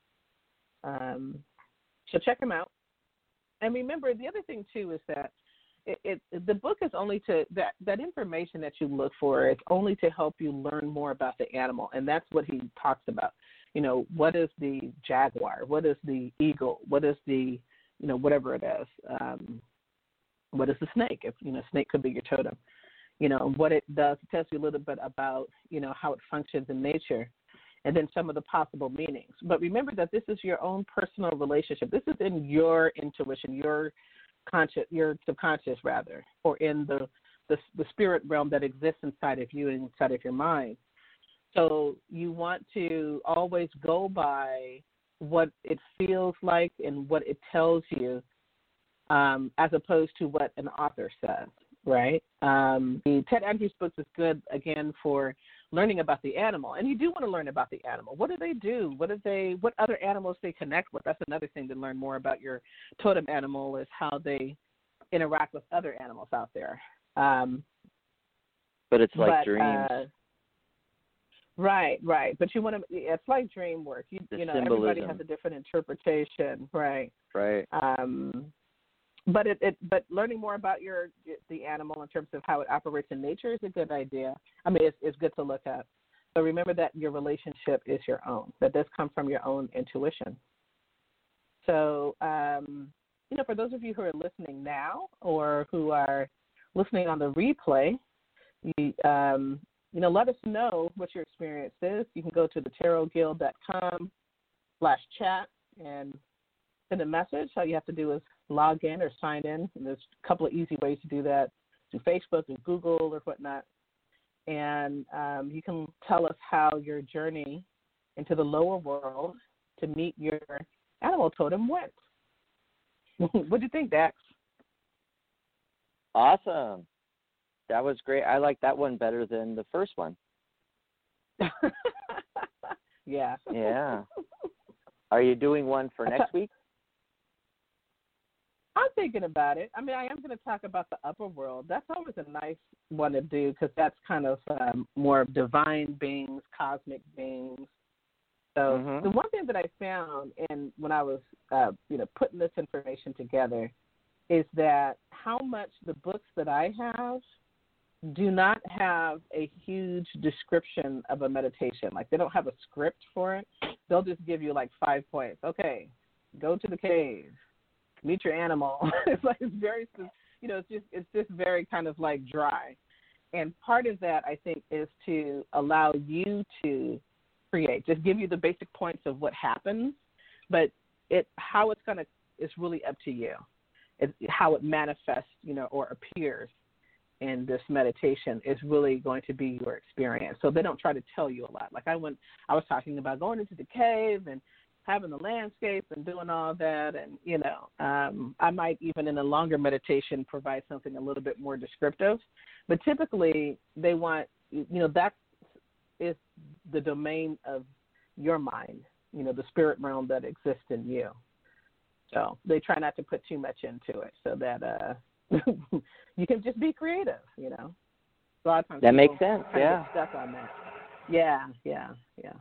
Um, so check him out. And remember, the other thing, too, is that it, it the book is only to, that, that information that you look for, it's only to help you learn more about the animal, and that's what he talks about. You know, what is the jaguar? What is the eagle? What is the, you know, whatever it is. Um, what is the snake? If, you know, snake could be your totem. You know, what it does, it tells you a little bit about, you know, how it functions in nature, and then some of the possible meanings. But remember that this is your own personal relationship. This is in your intuition, your conscious, your subconscious rather, or in the, the the spirit realm that exists inside of you and inside of your mind. So you want to always go by what it feels like and what it tells you, um, as opposed to what an author says, right? Um, the Ted Andrews books is good, again, for learning about the animal. And you do want to learn about the animal. What do they do? What do they? What other animals they connect with? That's another thing to learn more about your totem animal, is how they interact with other animals out there. Um, but it's like but, dreams. Uh, right, right. But you want to, it's like dream work. You, The you know, symbolism. everybody has a different interpretation, right? Right. Um, but it, it, but learning more about your the animal in terms of how it operates in nature is a good idea. I mean, it's, it's good to look at. But remember that your relationship is your own. That does come from your own intuition. So, um, you know, for those of you who are listening now or who are listening on the replay, you, um, you know, let us know what your experience is. You can go to the tarot guild dot com slash chat and send a message. All you have to do is log in or sign in. And there's a couple of easy ways to do that, through Facebook or Google or whatnot. And um, you can tell us how your journey into the lower world to meet your animal totem went. What do you think, Dax? Awesome. That was great. I like that one better than the first one. Yeah. Yeah. Are you doing one for next week? I'm thinking about it. I mean, I am going to talk about the upper world. That's always a nice one to do because that's kind of um, more of divine beings, cosmic beings. So mm-hmm. the one thing that I found in when I was, uh, you know, putting this information together is that how much the books that I have do not have a huge description of a meditation. Like they don't have a script for it. They'll just give you like five points. Okay, go to the cave. Meet your animal. It's like it's very, you know, it's just it's just very kind of like dry. And part of that, I think, is to allow you to create. Just give you the basic points of what happens, but it how it's gonna is really up to you. It's how it manifests, you know, or appears in this meditation is really going to be your experience. So they don't try to tell you a lot. Like I went, I was talking about going into the cave and having the landscape and doing all that. And, you know, um, I might even in a longer meditation provide something a little bit more descriptive. But typically they want, you know, that is the domain of your mind, you know, the spirit realm that exists in you. So they try not to put too much into it so that uh, you can just be creative, you know. A lot of times that makes sense, yeah. Get stuck on that. Yeah, yeah, yeah.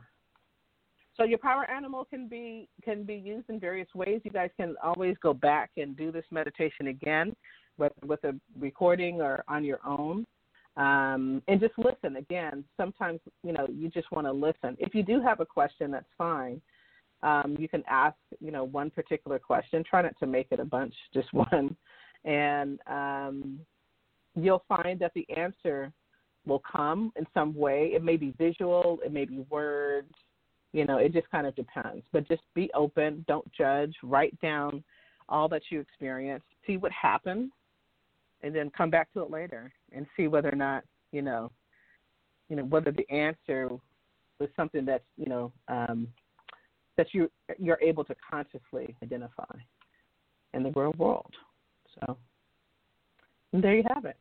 So your power animal can be can be used in various ways. You guys can always go back and do this meditation again, whether with a recording or on your own, um, and just listen. Again, sometimes you know you just want to listen. If you do have a question, that's fine. Um, you can ask you know one particular question. Try not to make it a bunch, just one, and um, you'll find that the answer will come in some way. It may be visual, it may be words. You know, it just kind of depends. But just be open. Don't judge. Write down all that you experienced. See what happened, and then come back to it later and see whether or not, you know, you know, whether the answer with something that's, you know, um, that you, you're able to consciously identify in the real world. So and there you have it.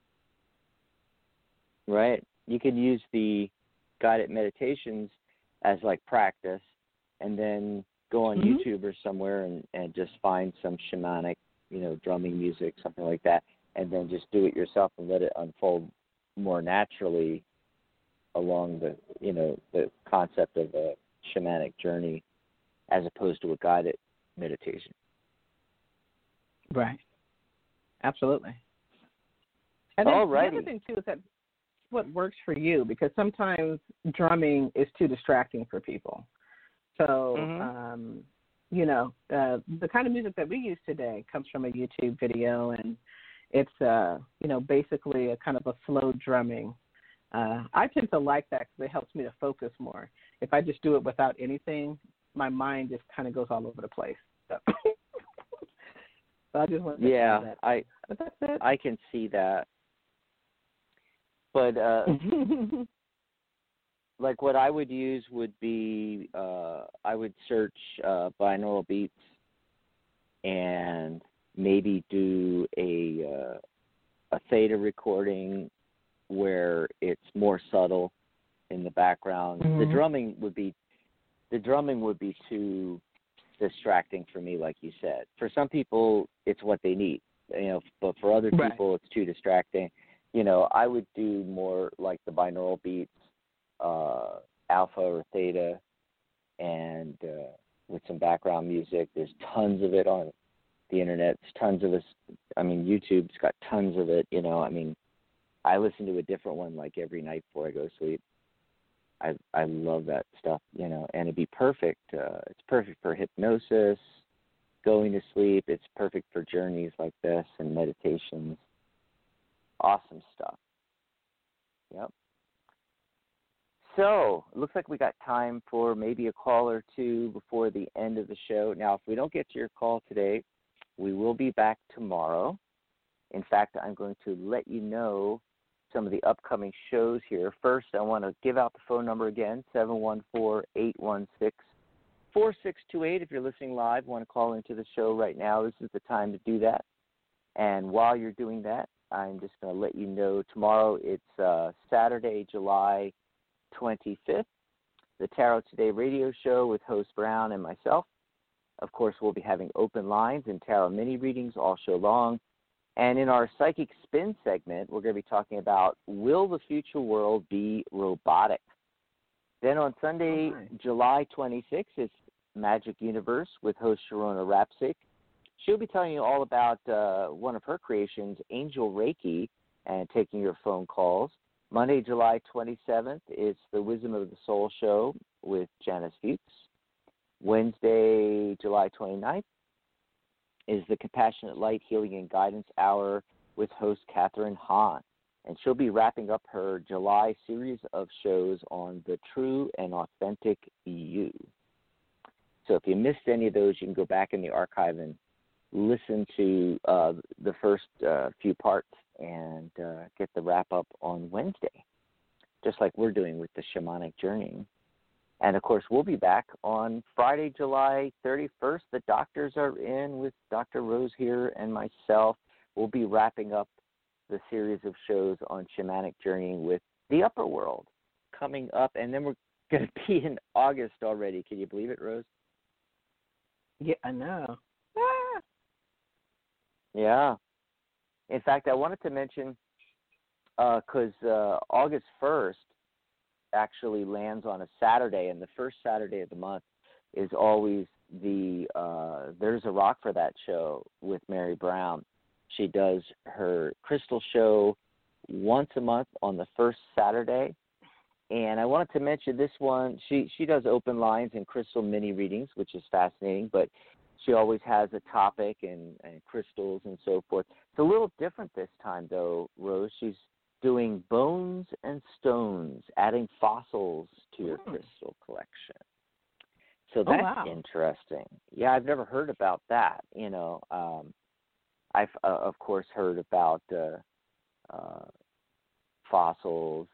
Right. You could use the guided meditations as like practice, and then go on mm-hmm. YouTube or somewhere and, and just find some shamanic, you know, drumming music, something like that, and then just do it yourself and let it unfold more naturally along the, you know, the concept of a shamanic journey as opposed to a guided meditation. Right. Absolutely. And then Alrighty. the other thing, too, is that what works for you, because sometimes drumming is too distracting for people. So, mm-hmm. um, you know, uh, the kind of music that we use today comes from a YouTube video, and it's, uh, you know, basically a kind of a slow drumming. Uh, I tend to like that because it helps me to focus more. If I just do it without anything, my mind just kind of goes all over the place. So, so I just want to yeah, that. I But that's it. I can see that. But uh, like what I would use would be uh, I would search uh, binaural beats and maybe do a uh, a theta recording where it's more subtle in the background. Mm-hmm. The drumming would be the drumming would be too distracting for me, like you said. For some people, it's what they need, you know. But for other Right. people, it's too distracting. You know, I would do more like the binaural beats, uh, alpha or theta, and uh, with some background music. There's tons of it on the internet. There's tons of us. I mean, YouTube's got tons of it. You know, I mean, I listen to a different one like every night before I go to sleep. I I love that stuff, you know, and it'd be perfect. Uh, it's perfect for hypnosis, going to sleep. It's perfect for journeys like this and meditations. Awesome stuff. Yep. So, it looks like we got time for maybe a call or two before the end of the show. Now, if we don't get to your call today, we will be back tomorrow. In fact, I'm going to let you know some of the upcoming shows here. First, I want to give out the phone number again, seven one four, eight one six, four six two eight. If you're listening live, want to call into the show right now, this is the time to do that. And while you're doing that, I'm just going to let you know tomorrow it's uh, Saturday, July twenty-fifth, the Tarot Today radio show with host Brown and myself. Of course, we'll be having open lines and tarot mini readings all show long. And in our Psychic Spin segment, we're going to be talking about, will the future world be robotic? Then on Sunday, oh July twenty-sixth, is Magic Universe with host Sharona Rapsik. She'll be telling you all about uh, one of her creations, Angel Reiki, and taking your phone calls. Monday, July twenty-seventh, is the Wisdom of the Soul show with Janice Fuchs. Wednesday, July twenty-ninth, is the Compassionate Light Healing and Guidance Hour with host Catherine Hahn. And she'll be wrapping up her July series of shows on the true and authentic you. So if you missed any of those, you can go back in the archive and listen to uh, the first uh, few parts and uh, get the wrap-up on Wednesday, just like we're doing with the Shamanic Journey. And, of course, we'll be back on Friday, July thirty-first. The doctors are in with Doctor Rose here and myself. We'll be wrapping up the series of shows on Shamanic Journey with the Upper World coming up. And then we're going to be in August already. Can you believe it, Rose? Yeah, I know. Ah. Yeah. In fact, I wanted to mention, because uh, uh, August first actually lands on a Saturday, and the first Saturday of the month is always the uh, There's a Rock for That show with Mary Brown. She does her crystal show once a month on the first Saturday. And I wanted to mention this one. She she does open lines and crystal mini readings, which is fascinating, but she always has a topic and, and crystals and so forth. It's a little different this time, though, Rose. She's doing bones and stones, adding fossils to your hmm. crystal collection. So that's oh, wow. interesting. Yeah, I've never heard about that. You know, um, I've, uh, of course, heard about uh, uh, fossils and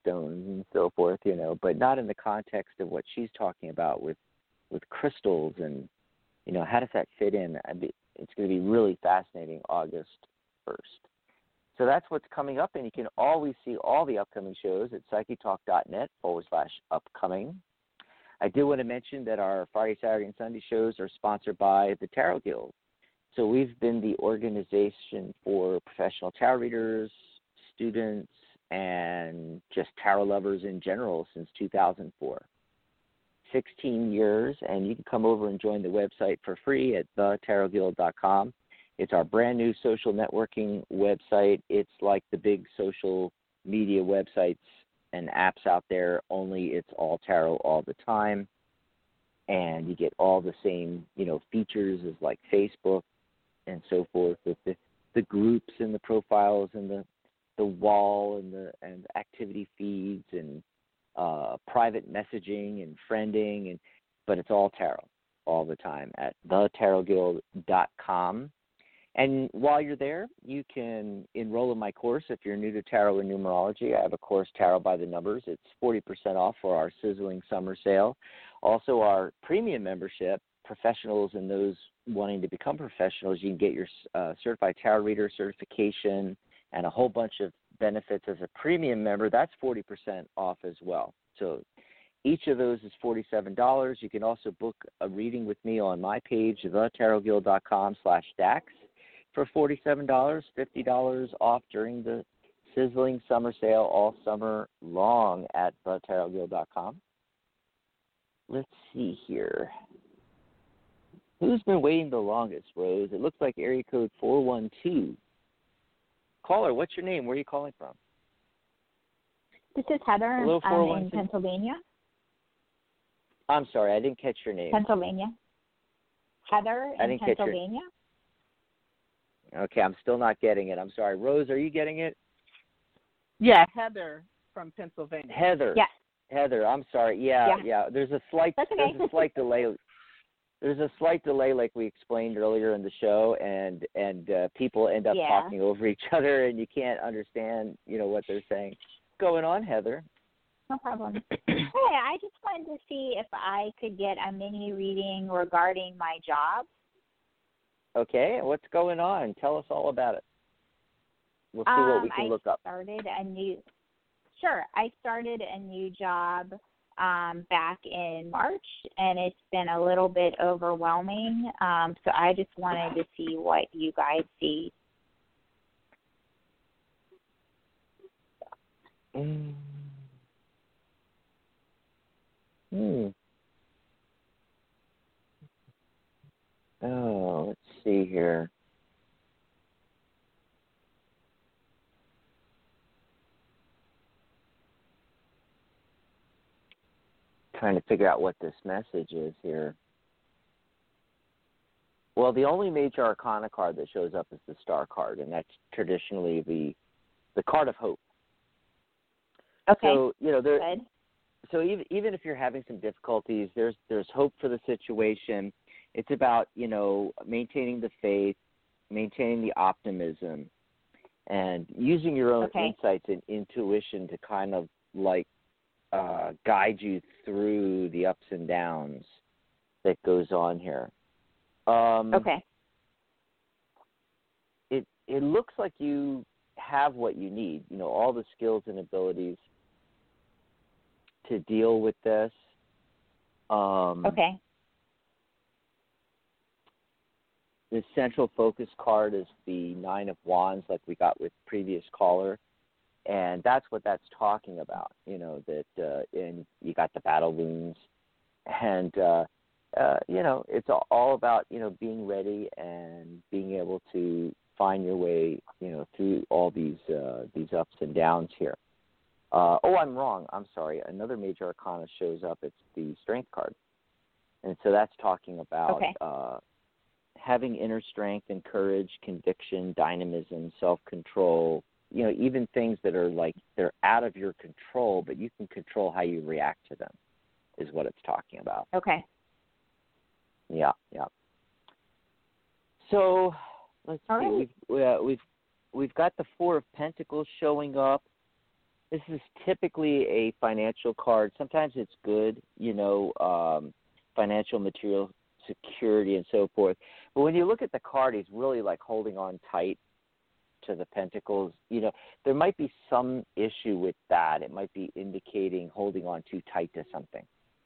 stones and so forth, you know, but not in the context of what she's talking about with with crystals and, you know, how does that fit in? It's going to be really fascinating August first. So that's what's coming up, and you can always see all the upcoming shows at psychetalk.net forward slash upcoming. I do want to mention that our Friday, Saturday, and Sunday shows are sponsored by the Tarot Guild. So we've been the organization for professional tarot readers, students, and just tarot lovers in general since two thousand four. sixteen years, and you can come over and join the website for free at the tarot guild dot com. It's our brand new social networking website. It's like the big social media websites and apps out there, only it's all tarot all the time. And you get all the same, you know, features as like Facebook and so forth, with the, the groups and the profiles and the, the wall and the and activity feeds and uh, private messaging and friending, and but it's all tarot all the time at the tarot guild dot com. And while you're there, you can enroll in my course if you're new to tarot and numerology. I have a course, Tarot by the Numbers. It's forty percent off for our sizzling summer sale. Also, our premium membership, professionals and those wanting to become professionals, you can get your uh, certified tarot reader certification and a whole bunch of benefits as a premium member. That's forty percent off as well. So each of those is forty-seven dollars. You can also book a reading with me on my page, the tarot guild dot com slash stacks. For forty-seven dollars, fifty dollars off during the sizzling summer sale all summer long at the tarot guild dot com. Let's see here. Who's been waiting the longest, Rose? It looks like area code four one two. Caller, what's your name? Where are you calling from? This is Heather. Hello, I'm in Pennsylvania. I'm sorry, I didn't catch your name. Pennsylvania. Heather in I didn't catch your Pennsylvania. Okay, I'm still not getting it. I'm sorry. Rose, are you getting it? Yeah, Heather from Pennsylvania. Heather. Yes. Heather, I'm sorry. Yeah, yeah. Yeah. There's a slight That's okay. there's a slight delay. There's a slight delay, like we explained earlier in the show, and and uh, people end up Yeah. talking over each other, and you can't understand, you know, what they're saying. What's going on, Heather? No problem. Hey, I just wanted to see if I could get a mini reading regarding my job. Okay, what's going on? Tell us all about it. We'll see um, what we can I look up. started a new. Sure, I started a new job um, back in March, and it's been a little bit overwhelming. Um, so I just wanted to see what you guys see. Mm. Hmm. Oh, let's see here. Trying to figure out what this message is here. Well, the only major arcana card that shows up is the Star card, and that's traditionally the the card of hope. Okay. So, you know, there. Good. So even even if you're having some difficulties, there's there's hope for the situation. It's about, you know, maintaining the faith, maintaining the optimism, and using your own Okay. insights and intuition to kind of like uh, guide you through the ups and downs that goes on here. Um, Okay. It it looks like you have what you need, you know, all the skills and abilities to deal with this. Um, Okay. The central focus card is the Nine of Wands, like we got with previous caller, and that's what that's talking about. You know that, uh, and you got the battle wounds, and uh, uh, you know it's all about, you know, being ready and being able to find your way, you know, through all these uh, these ups and downs here. Uh, oh, I'm wrong. I'm sorry. Another major arcana shows up. It's the Strength card, and so that's talking about. Okay. Uh, having inner strength and courage, conviction, dynamism, self-control, you know, even things that are like they're out of your control, but you can control how you react to them is what it's talking about. Okay. Yeah, yeah. So let's All see. right. We've, uh, we've, we've got the Four of Pentacles showing up. this is typically a financial card. Sometimes it's good, you know, um, financial material security and so forth. But when you look at the card, he's really like holding on tight to the pentacles. You know, there might be some issue with that. It might be indicating holding on too tight to something.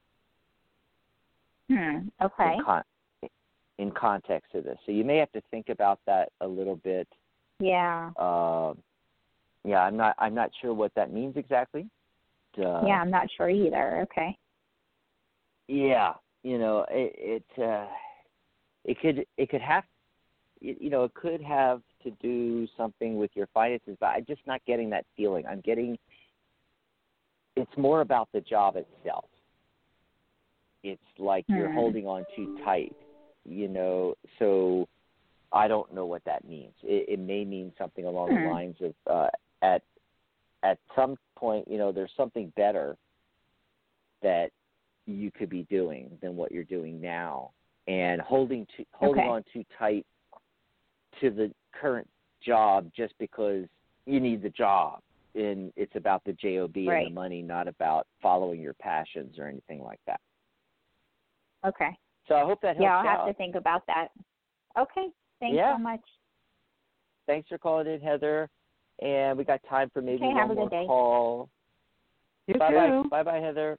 Hmm. Okay. In, con- in context of this. So you may have to think about that a little bit. Yeah. Uh, yeah, I'm not I'm not sure what that means exactly. Uh, yeah, I'm not sure either. Okay. Yeah, you know, it it, uh, it could it could have you know, it could have to do something with your finances, but I'm just not getting that feeling. I'm getting, it's more about the job itself. It's like hmm. you're holding on too tight, you know, so I don't know what that means. It, it may mean something along hmm. the lines of uh, at at some point, you know, there's something better that you could be doing than what you're doing now, and holding to, holding okay. on too tight to the current job just because you need the job, and it's about the job right. and the money, not about following your passions or anything like that. Okay. So I hope that helps. Yeah, I'll have out. to think about that. Okay. Thanks yeah. so much. Thanks for calling in, Heather. And we got time for maybe okay, one more call. You bye too. bye. Bye bye, Heather.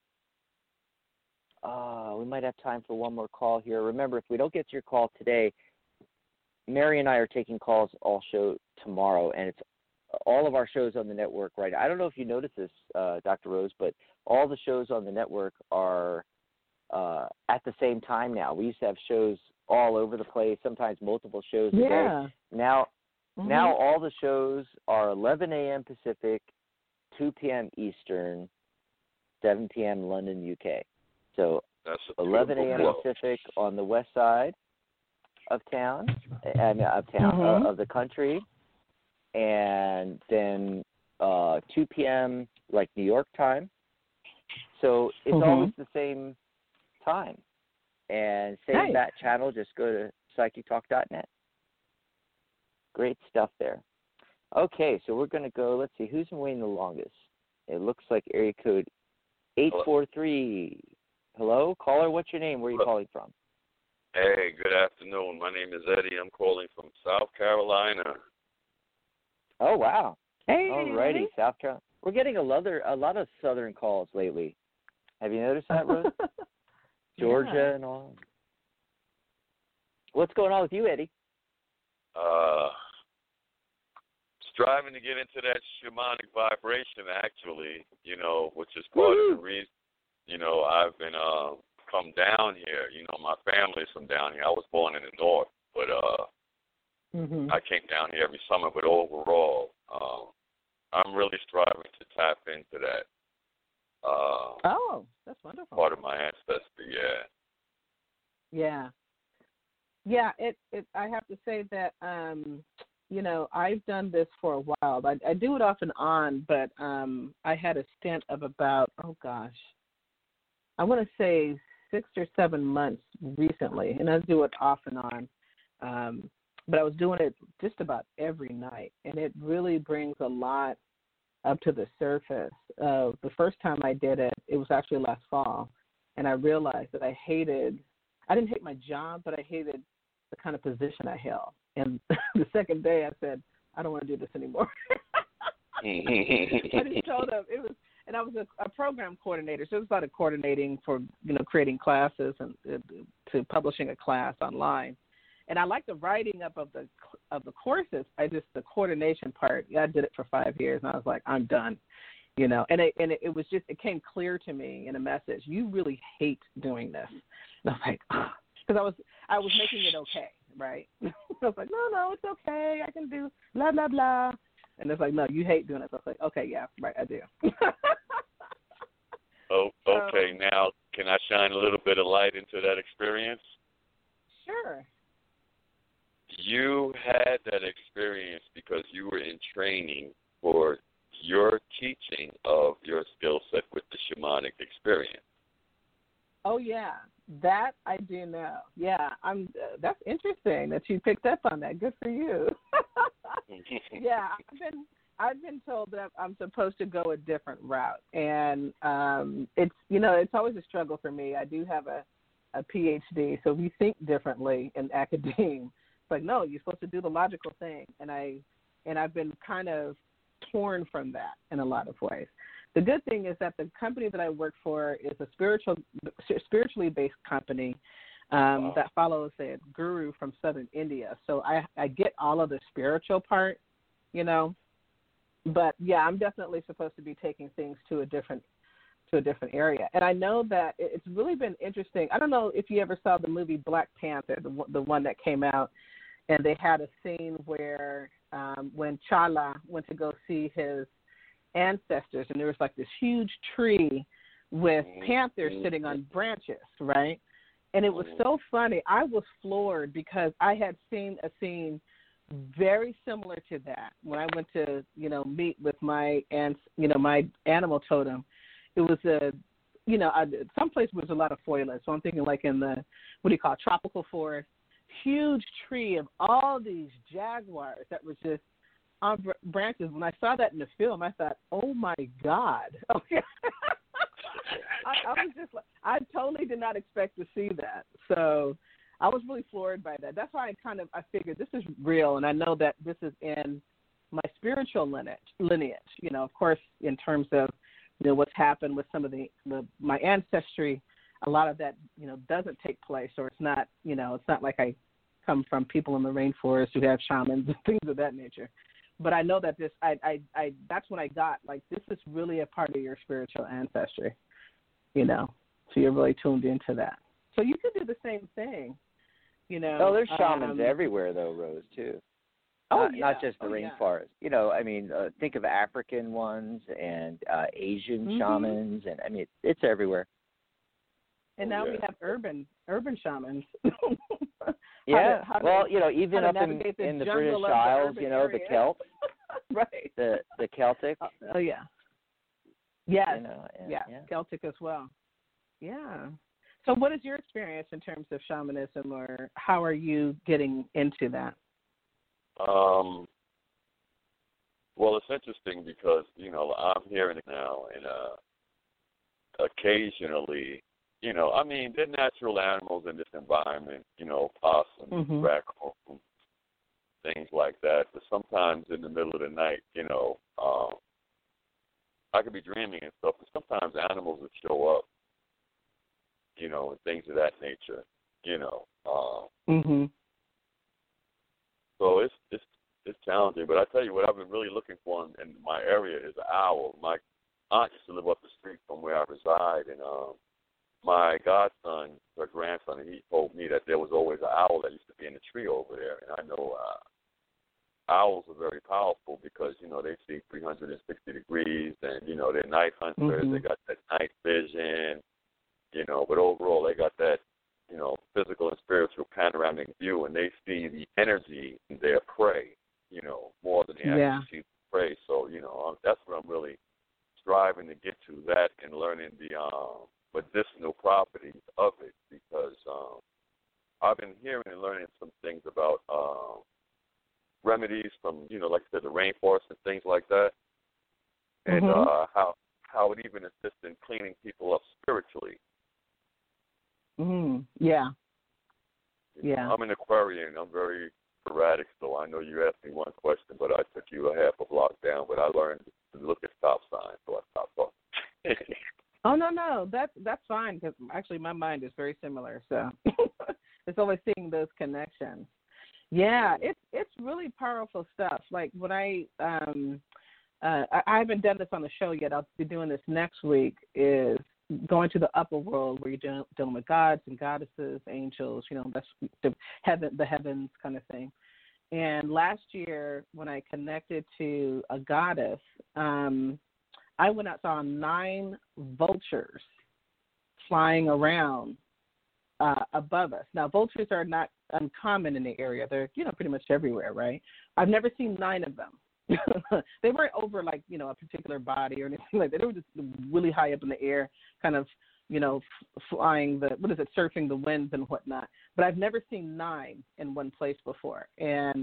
Uh, we might have time for one more call here. Remember, if we don't get to your call today, Mary and I are taking calls all show tomorrow, and it's all of our shows on the network right now. I don't know if you noticed this, uh, Doctor Rose, but all the shows on the network are uh, at the same time now. We used to have shows all over the place, sometimes multiple shows a yeah. day. Now, mm-hmm. now all the shows are eleven a.m. Pacific, two p.m. Eastern, seven p.m. London, U K. So That's eleven a.m. Pacific on the west side of town, and of town mm-hmm. uh, of the country, and then uh, two p.m. like New York time. So it's mm-hmm. always the same time. And save nice. that channel. Just go to psychic talk dot net. Great stuff there. Okay, so we're going to go. Let's see who's been waiting the longest. It looks like area code eight four three. Hello, caller. What's your name? Where are you calling from? Hey, good afternoon. My name is Eddie. I'm calling from South Carolina. Oh, wow. Hey. All righty, South Carolina. We're getting a lot, of, a lot of southern calls lately. Have you noticed that, Rose? Georgia yeah. and all. What's going on with you, Eddie? Uh, striving to get into that shamanic vibration, actually, you know, which is part Woo-hoo. of the reason, you know, I've been uh, come down here. You know, my family's from down here. I was born in the north, but uh, mm-hmm. I came down here every summer. But overall, um, I'm really striving to tap into that. Uh, oh, that's wonderful. Part of my ancestry, yeah. Yeah. Yeah, it, it I have to say that um, you know, I've done this for a while. I, I do it off and on, but um, I had a stint of about, oh gosh, I want to say six or seven months recently, and I do it off and on. Um, but I was doing it just about every night, and it really brings a lot up to the surface. Uh, the first time I did it, it was actually last fall, and I realized that I hated, I didn't hate my job, but I hated the kind of position I held. And the second day I said, I don't want to do this anymore. I just told them it was, and I was a, a program coordinator, so it was about coordinating for, you know, creating classes and uh, to publishing a class online. And I like the writing up of the of the courses. I just the coordination part. I did it for five years, and I was like, I'm done, you know. And it and it, it was just it came clear to me in a message. You really hate doing this. And I was like, because I was I was making it okay, right? I was like, no, no, it's okay. I can do blah blah blah. And it's like, no, you hate doing it. So I was like, okay, yeah, right, I do. oh, okay. Um, now, can I shine a little bit of light into that experience? Sure. You had that experience because you were in training for your teaching of your skill set with the shamanic experience. Oh yeah, that I do know. Yeah, I'm. Uh, that's interesting that you picked up on that. Good for you. Yeah, I've been. I've been told that I'm supposed to go a different route, and um, it's you know it's always a struggle for me. I do have a, a P H D, so we think differently in academia. It's like no, you're supposed to do the logical thing, and I and I've been kind of torn from that in a lot of ways. The good thing is that the company that I work for is a spiritual, spiritually based company um, wow. that follows a guru from southern India. So I, I get all of the spiritual part, you know. But yeah, I'm definitely supposed to be taking things to a different to a different area. And I know that it's really been interesting. I don't know if you ever saw the movie Black Panther, the the one that came out, and they had a scene where um, when T'Challa went to go see his ancestors, and there was like this huge tree with panthers sitting on branches, right? And it was so funny. I was floored because I had seen a scene very similar to that when I went to, you know, meet with my ants, you know, my animal totem. It was a, you know, I, someplace where there's a lot of foliage. So I'm thinking like in the, what do you call it, tropical forest, huge tree of all these jaguars that was just on br- branches. When I saw that in the film, I thought, oh my God. Okay. I, I was just like, I totally did not expect to see that. So I was really floored by that. That's why I kind of, I figured this is real, and I know that this is in my spiritual lineage, lineage. You know, of course, in terms of, you know, what's happened with some of the, the my ancestry, a lot of that, you know, doesn't take place, or it's not, you know, it's not like I come from people in the rainforest who have shamans and things of that nature. But I know that this, I, I, I, that's what I got. Like, this is really a part of your spiritual ancestry, you know. So you're really tuned into that. So you could do the same thing, you know. Oh, there's shamans um, everywhere, though, Rose, too. Oh, not, yeah. not just the oh, rainforest. Yeah. You know, I mean, uh, think of African ones and uh, Asian mm-hmm. shamans, and I mean, it's everywhere. And now yeah. we have urban urban shamans. yeah. To, well, to, you know, even up in, the in the British Isles, you know, area. the Celts, right? The the Celtic. Oh, oh yeah. Yes. You know, and, yeah. yeah. Celtic as well. Yeah. So, what is your experience in terms of shamanism, or how are you getting into that? Um. Well, it's interesting because you know I'm hearing it now, and uh, occasionally. You know, I mean, they're natural animals in this environment, you know, possums, mm-hmm. raccoons, things like that. But sometimes in the middle of the night, you know, um, I could be dreaming and stuff, but sometimes animals would show up, you know, and things of that nature, you know. Um, mm-hmm. So it's, it's, it's challenging. But I tell you what, I've been really looking for in, in my area is an owl. My aunt used to live up the street from where I reside, and um, my godson, or grandson, he told me that there was always an owl that used to be in the tree over there. And I know uh, owls are very powerful because, you know, they see three hundred sixty degrees and, you know, they're night hunters. Mm-hmm. They got that night vision, you know, but overall they got that, you know, physical and spiritual panoramic view, and they see the energy in their prey, you know, more than they actually yeah. see the prey. So, you know, that's what I'm really striving to get to, that and learning the um, medicinal properties of it, because um, I've been hearing and learning some things about um, remedies from, you know, like I said, the rainforest and things like that, and mm-hmm. uh, how how it even assists in cleaning people up spiritually. Mm-hmm. Yeah. Yeah. I'm an Aquarian. I'm very erratic, so I know you asked me one question, but I took you a half a block down. But I learned to look at stop signs, so I stopped talking. Oh, no, no, that's, that's fine, because actually my mind is very similar, so it's always seeing those connections. Yeah, it's it's really powerful stuff. Like when I, um, uh, I, I haven't done this on the show yet, I'll be doing this next week, is going to the upper world where you're dealing, dealing with gods and goddesses, angels, you know, that's the heaven, the heavens kind of thing. And last year when I connected to a goddess, um, I went out, saw nine vultures flying around uh, above us. Now, vultures are not uncommon in the area. They're, you know, pretty much everywhere, right? I've never seen nine of them. They weren't over, like, you know, a particular body or anything like that. They were just really high up in the air, kind of, you know, f- flying the, what is it, surfing the winds and whatnot. But I've never seen nine in one place before. And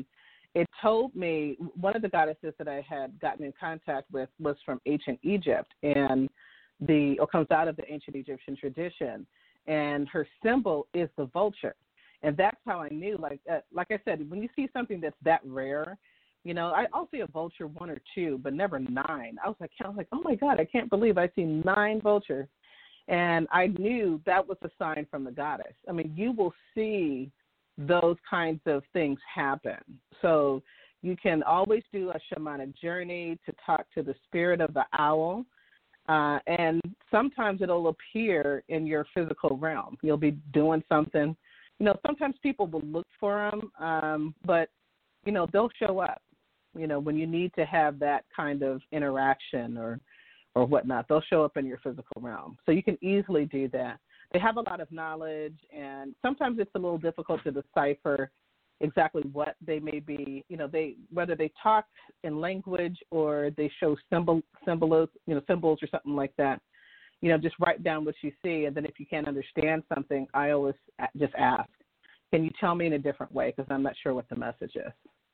it told me, one of the goddesses that I had gotten in contact with was from ancient Egypt, and the or comes out of the ancient Egyptian tradition, and her symbol is the vulture. And that's how I knew, like uh, like I said, when you see something that's that rare, you know, I, I'll see a vulture one or two, but never nine. I was like, I was like, oh my God, I can't believe I see nine vultures. And I knew that was a sign from the goddess. I mean, you will see those kinds of things happen. So you can always do a shamanic journey to talk to the spirit of the owl. Uh, and sometimes it'll appear in your physical realm. You'll be doing something. You know, sometimes people will look for them, um, but, you know, they'll show up, you know, when you need to have that kind of interaction or, or whatnot. They'll show up in your physical realm. So you can easily do that. They have a lot of knowledge, and sometimes it's a little difficult to decipher exactly what they may be, you know, they whether they talk in language or they show symbol, symbols, you know, symbols or something like that. You know, just write down what you see, and then if you can't understand something, I always just ask, can you tell me in a different way, because I'm not sure what the message is.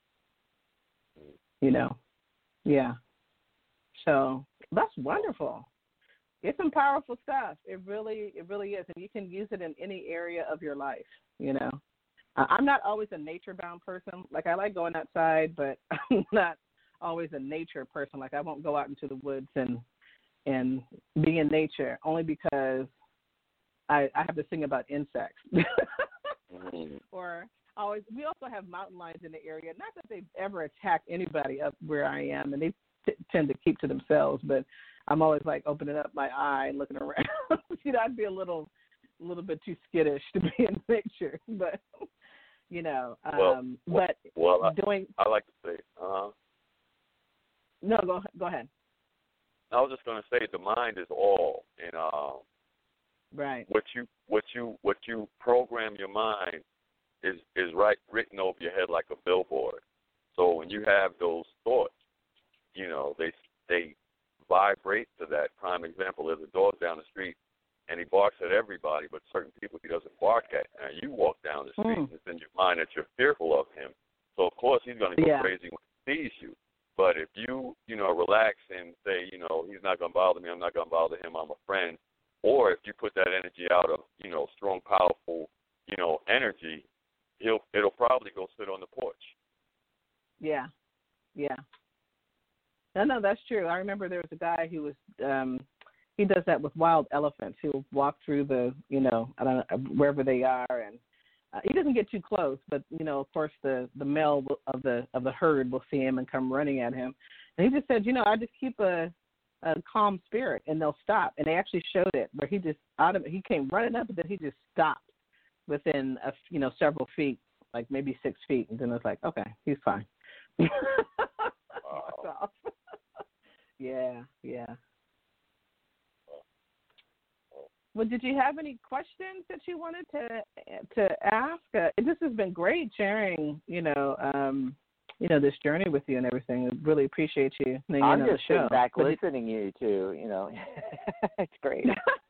You know, yeah. So that's wonderful. It's some powerful stuff. It really, it really is, and you can use it in any area of your life. You know, uh, I'm not always a nature-bound person. Like, I like going outside, but I'm not always a nature person. Like, I won't go out into the woods and and be in nature, only because I, I have this thing about insects. Or always, we also have mountain lions in the area. Not that they've ever attacked anybody up where I am, and they t- tend to keep to themselves. But I'm always like opening up my eye and looking around. You know, I'd be a little, a little bit too skittish to be in nature, but you know, um, well, but well, I, doing. I like to say, uh, no, go go ahead. I was just going to say the mind is all, and uh, right. What you what you what you program your mind is is right written over your head like a billboard. So when you have those thoughts, you know they they vibrate to that. Prime example is a dog down the street, and he barks at everybody, but certain people he doesn't bark at. And you walk down the street, mm. and it's in your mind that you're fearful of him. So of course he's going to go yeah. crazy when he sees you. But if you, you know, relax and say, you know, he's not going to bother me, I'm not going to bother him, I'm a friend, or if you put that energy out of, you know, strong, powerful, you know, energy, he'll it'll probably go sit on the porch. Yeah, yeah. No, no, that's true. I remember there was a guy who was, um, he does that with wild elephants. He'll walk through the, you know, I don't know, wherever they are, and Uh, he doesn't get too close, but you know, of course, the, the male of the of the herd will see him and come running at him. And he just said, you know, I just keep a, a calm spirit, and they'll stop. And they actually showed it where he just out of he came running up, and then he just stopped within a you know several feet, like maybe six feet, and then it's like, okay, he's fine. Walked off. yeah, yeah. Well, did you have any questions that you wanted to to ask? Uh, this has been great sharing, you know, um, you know, this journey with you and everything. I really appreciate you being I'm on just the show. sitting back but listening to you too. You know, it's great.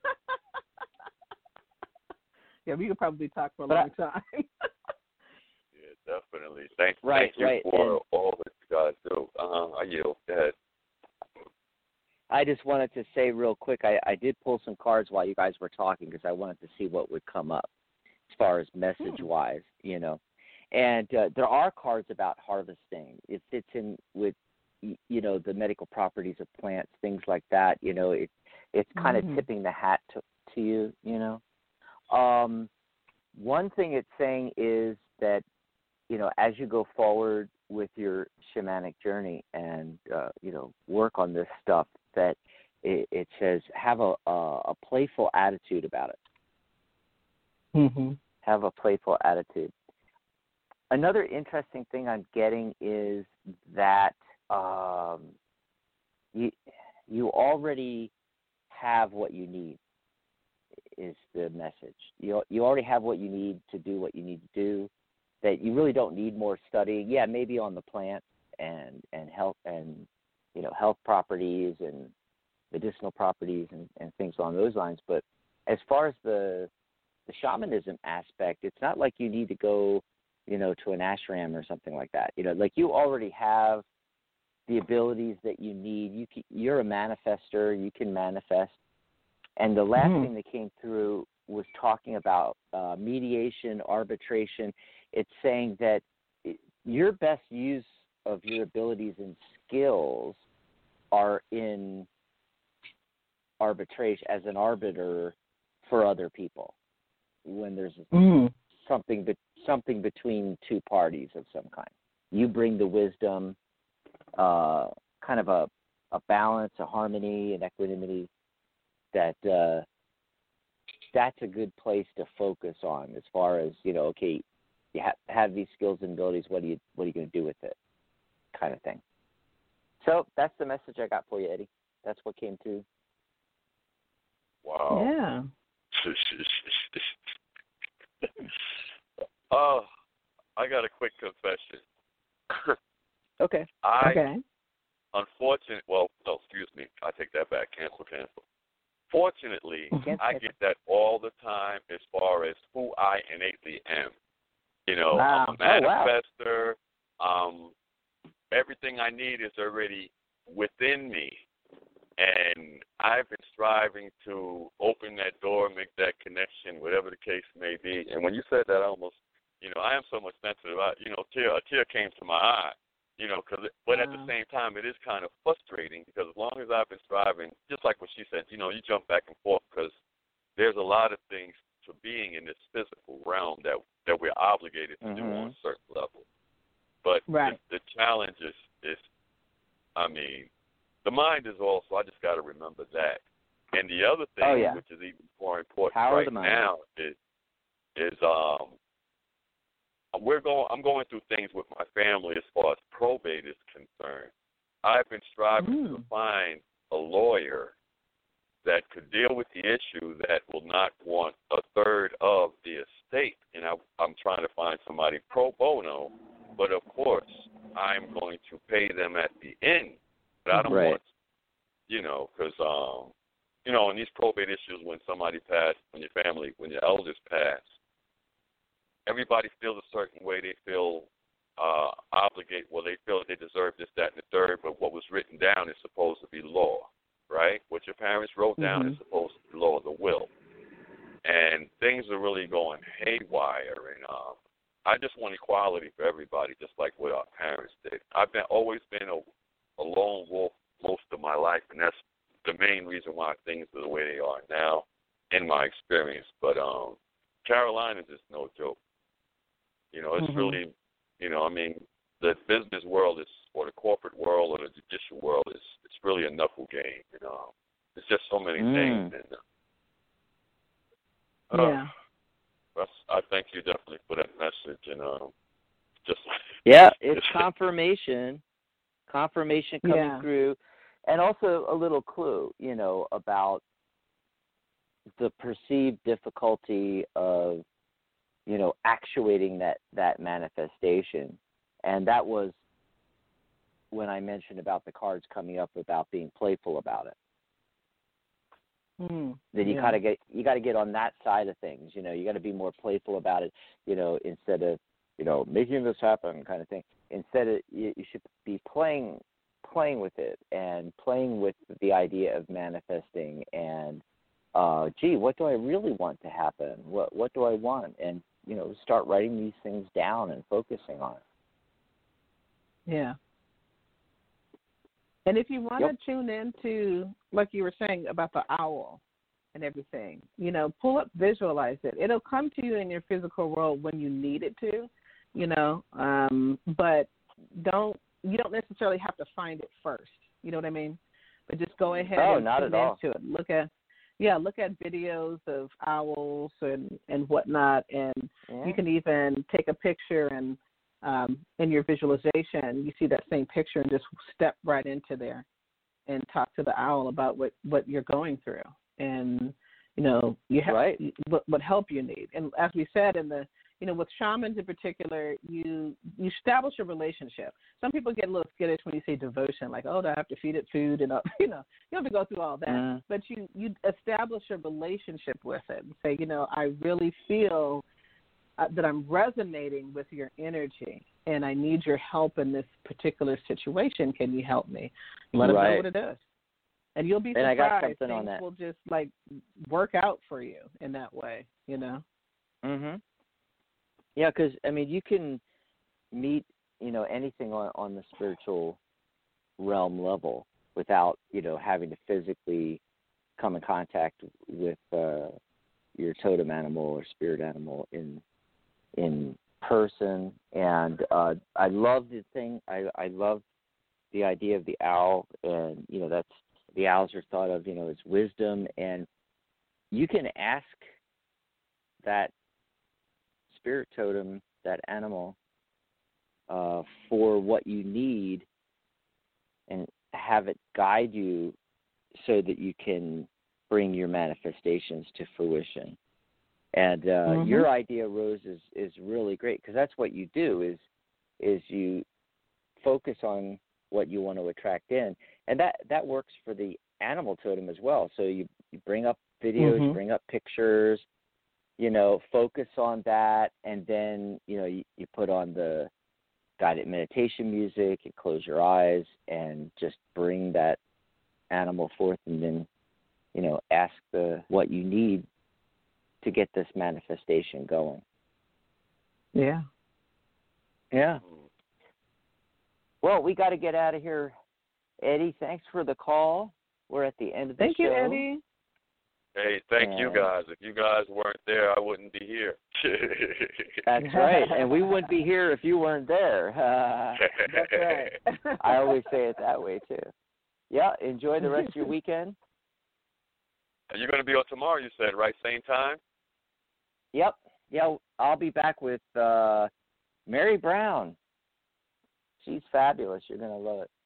Yeah, we could probably talk for a but long I, time. Yeah, definitely. Thank, right, thank you right. for and all that you guys do. Uh-huh. I yield. Go ahead. I just wanted to say real quick, I, I did pull some cards while you guys were talking because I wanted to see what would come up as far as message-wise, hmm. you know. And uh, there are cards about harvesting. It fits in with, you know, the medical properties of plants, things like that. You know, it, it's kind mm-hmm. of tipping the hat to, to you, you know. Um, one thing it's saying is that, you know, as you go forward with your shamanic journey and, uh, you know, work on this stuff, that it, it says have a, a, a playful attitude about it. Mm-hmm. Have a playful attitude. Another interesting thing I'm getting is that um, you you already have what you need. Is the message. You you already have what you need to do what you need to do. That you really don't need more studying. Yeah, maybe on the plants and and health and you know health properties and medicinal properties and, and things along those lines. But as far as the the shamanism aspect, it's not like you need to go you know, to an ashram or something like that. You know, like you already have the abilities that you need. You can, you're a manifester. You can manifest. And the last mm. thing that came through was talking about uh, mediation, arbitration. It's saying that it, your best use of your abilities and skills are in arbitration as an arbiter for other people when there's mm. something be, something between two parties of some kind. You bring the wisdom, uh, kind of a, a balance, a harmony, an equanimity that uh, that's a good place to focus on as far as, you know, okay, you ha- have these skills and abilities, what do you what are you going to do with it, kind of thing. So that's the message I got for you, Eddie. That's what came through. Wow. Yeah. Oh, I got a quick confession. Okay. I, okay. Unfortunately, well, no, excuse me. I take that back. Cancel, cancel. Fortunately, I get that all the time as far as who I innately am. You know, wow. I'm a manifester. Oh, wow. Um, everything I need is already within me. And I've been striving to open that door, make that connection, whatever the case may be. And when you said that, I almost, you know, I am so much sensitive. I, you know, tear, a tear came to my eye. You know, cause it, but at the same time, it is kind of frustrating because as long as I've been striving, just like what she said, you know, you jump back and forth because there's a lot of things to being in this physical realm that that we're obligated to mm-hmm. do on a certain level. But right. the, the challenge is, is, I mean, the mind is also, I just got to remember that. And the other thing, oh, yeah. which is even more important Power right now, is, is um, We're going. I'm going through things with my family as far as probate is concerned. I've been striving mm. to find a lawyer that could deal with the issue that will not want a third of the estate, and I, I'm trying to find somebody pro bono. But of course, I'm going to pay them at the end. But I don't right. want, you know, because um, you know, in these probate issues, when somebody passed, when your family, when your elders pass. Everybody feels a certain way. They feel uh, obligated. Well, they feel they deserve this, that, and the third, but what was written down is supposed to be law, right? What your parents wrote down mm-hmm. is supposed to be law, the will. And things are really going haywire. And um, I just want equality for everybody, just like what our parents did. I've been always been a, a lone wolf most of my life, and that's the main reason why things are the way they are now in my experience. But um, Carolina is no joke. You know, it's mm-hmm. really, you know, I mean, the business world is, or the corporate world or the judicial world is, it's really a knuckle game, you know. There's just so many mm. things. And, uh, yeah. That's, I thank you definitely for that message. And um, just yeah, it's confirmation, confirmation coming yeah. through, and also a little clue, you know, about the perceived difficulty of, you know, actuating that, that manifestation. And that was when I mentioned about the cards coming up about being playful about it. Mm, then you yeah. gotta get you gotta get on that side of things. You know, you gotta be more playful about it, you know, instead of, you know, making this happen kind of thing. Instead of you, you should be playing playing with it and playing with the idea of manifesting and uh, gee, what do I really want to happen? What what do I want? And you know, start writing these things down and focusing on it. Yeah. And if you want yep. to tune into, like you were saying about the owl and everything, you know, pull up, visualize it. It'll come to you in your physical world when you need it to, you know, um, but don't, you don't necessarily have to find it first. You know what I mean? But just go ahead oh, and not tune at all. into it. Look at, yeah, look at videos of owls and, and whatnot, and yeah. you can even take a picture and um, in your visualization, you see that same picture and just step right into there and talk to the owl about what, what you're going through and, you know, you have right. what, what help you need. And as we said in the, you know, with shamans in particular, you you establish a relationship. Some people get a little skittish when you say devotion, like, oh, do I have to feed it food? And, you know, you have to go through all that. Mm. But you, you establish a relationship with it and say, you know, I really feel uh, that I'm resonating with your energy, and I need your help in this particular situation. Can you help me? Let them Right. know what it is. And you'll be And I surprised. got something Things on that. will just, like, work out for you in that way, you know? Mhm. Yeah, because I mean, you can meet, you know, anything on on the spiritual realm level without, you know, having to physically come in contact with uh, your totem animal or spirit animal in in person. And uh, I love the thing. I I love the idea of the owl, and you know, that's the owls are thought of, you know, as wisdom, and you can ask that spirit totem, that animal, uh, for what you need, and have it guide you so that you can bring your manifestations to fruition. And uh, Mm-hmm. your idea, Rose, is, is really great, because that's what you do is is you focus on what you want to attract in. And that, that works for the animal totem as well. So you, you bring up videos, Mm-hmm. bring up pictures, you know, focus on that, and then, you know, you, you put on the guided meditation music, you close your eyes and just bring that animal forth, and then, you know, ask the what you need to get this manifestation going. Yeah. Yeah. Well, we got to get out of here. Eddie, thanks for the call. We're at the end of the Thank show. you, Eddie. Hey, thank Yeah. you guys. If you guys weren't there, I wouldn't be here. That's right. And we wouldn't be here if you weren't there. That's right. I always say it that way, too. Yeah, enjoy the rest of your weekend. And you're going to be on tomorrow, you said, right? Same time? Yep. Yeah, I'll be back with uh, Mary Brown. She's fabulous. You're going to love it.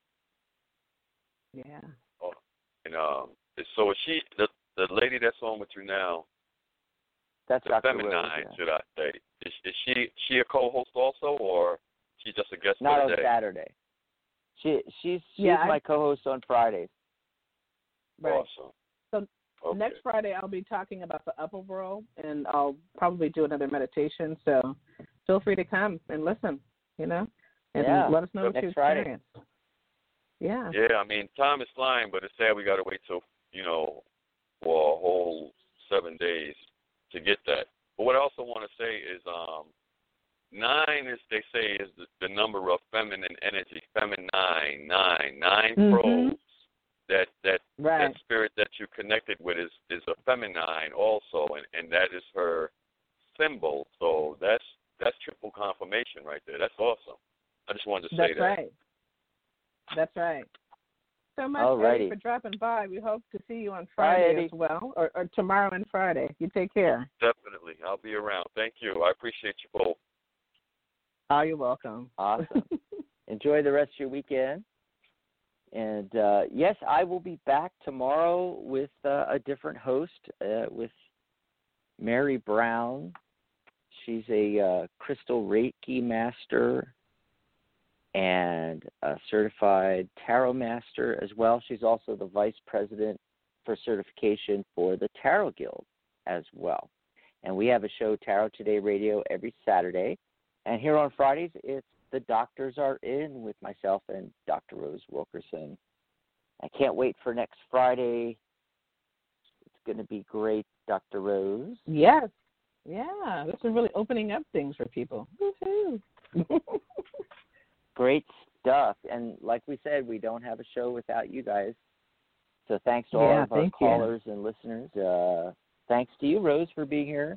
Yeah. Oh, and um, so is she, the, the lady that's on with you now, That's the Doctor feminine, Rose, yeah. should I say, is, is she she a co-host also, or she just a guest Not for on the day? Saturday. She she's she's Yeah, I- my co-host on Fridays. Right. Awesome. So Okay. next Friday I'll be talking about the upper world, and I'll probably do another meditation. So feel free to come and listen, you know, and Yeah, let us know what next you Friday. experienced. Yeah. Yeah, I mean, time is flying, but it's sad we got to wait till, you know, for a whole seven days to get that. But what I also want to say is um, nine is, they say, is the, the number of feminine energy, feminine, nine, nine Mhm. probes. That that Right. that spirit that you connected with is, is a feminine also, and, and that is her symbol. So that's that's triple confirmation right there. That's awesome. I just wanted to say That's that. right. That's right. So much, Alrighty. Eddie, for dropping by. We hope to see you on Bye, Friday Eddie. as well, or, or tomorrow and Friday. You take care. Definitely. I'll be around. Thank you. I appreciate you both. Oh, you're welcome. Awesome. Enjoy the rest of your weekend. And, uh, yes, I will be back tomorrow with uh, a different host, uh, with Mary Brown. She's a uh, crystal Reiki master and a certified tarot master as well. She's also the vice president for certification for the Tarot Guild as well. And we have a show, Tarot Today Radio, every Saturday. And here on Fridays, it's The Doctors Are In with myself and Doctor Rose Wilkerson. I can't wait for next Friday. It's going to be great, Doctor Rose. Yes. Yeah. This is really opening up things for people. Woohoo. Great stuff. And like we said, we don't have a show without you guys. So thanks to all Yeah, of our thank you. callers and listeners. Uh, thanks to you, Rose, for being here.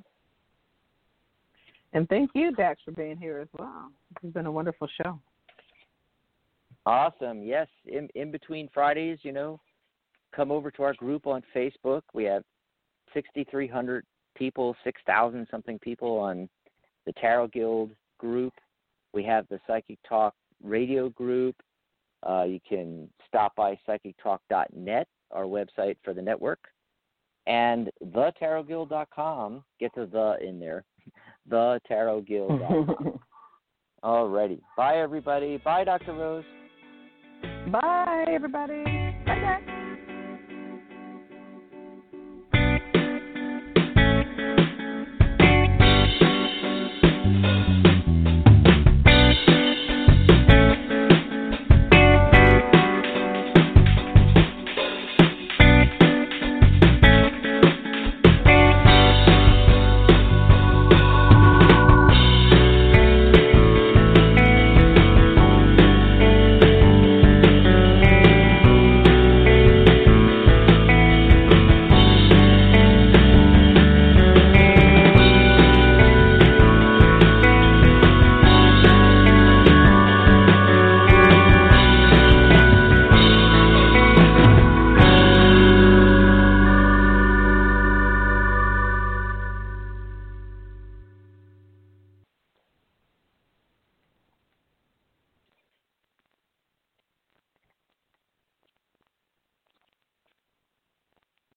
And thank you, Dax, for being here as well. This has been a wonderful show. Awesome. Yes, in, in between Fridays, you know, come over to our group on Facebook. We have sixty-three hundred people, six thousand something people on the Tarot Guild group. We have the Psychic Talk radio group. Uh, you can stop by psychic talk dot net, our website for the network, and the tarot guild dot com. Get the the in there. the tarot guild dot com. All righty. Bye, everybody. Bye, Doctor Rose. Bye, everybody. Bye, Dax.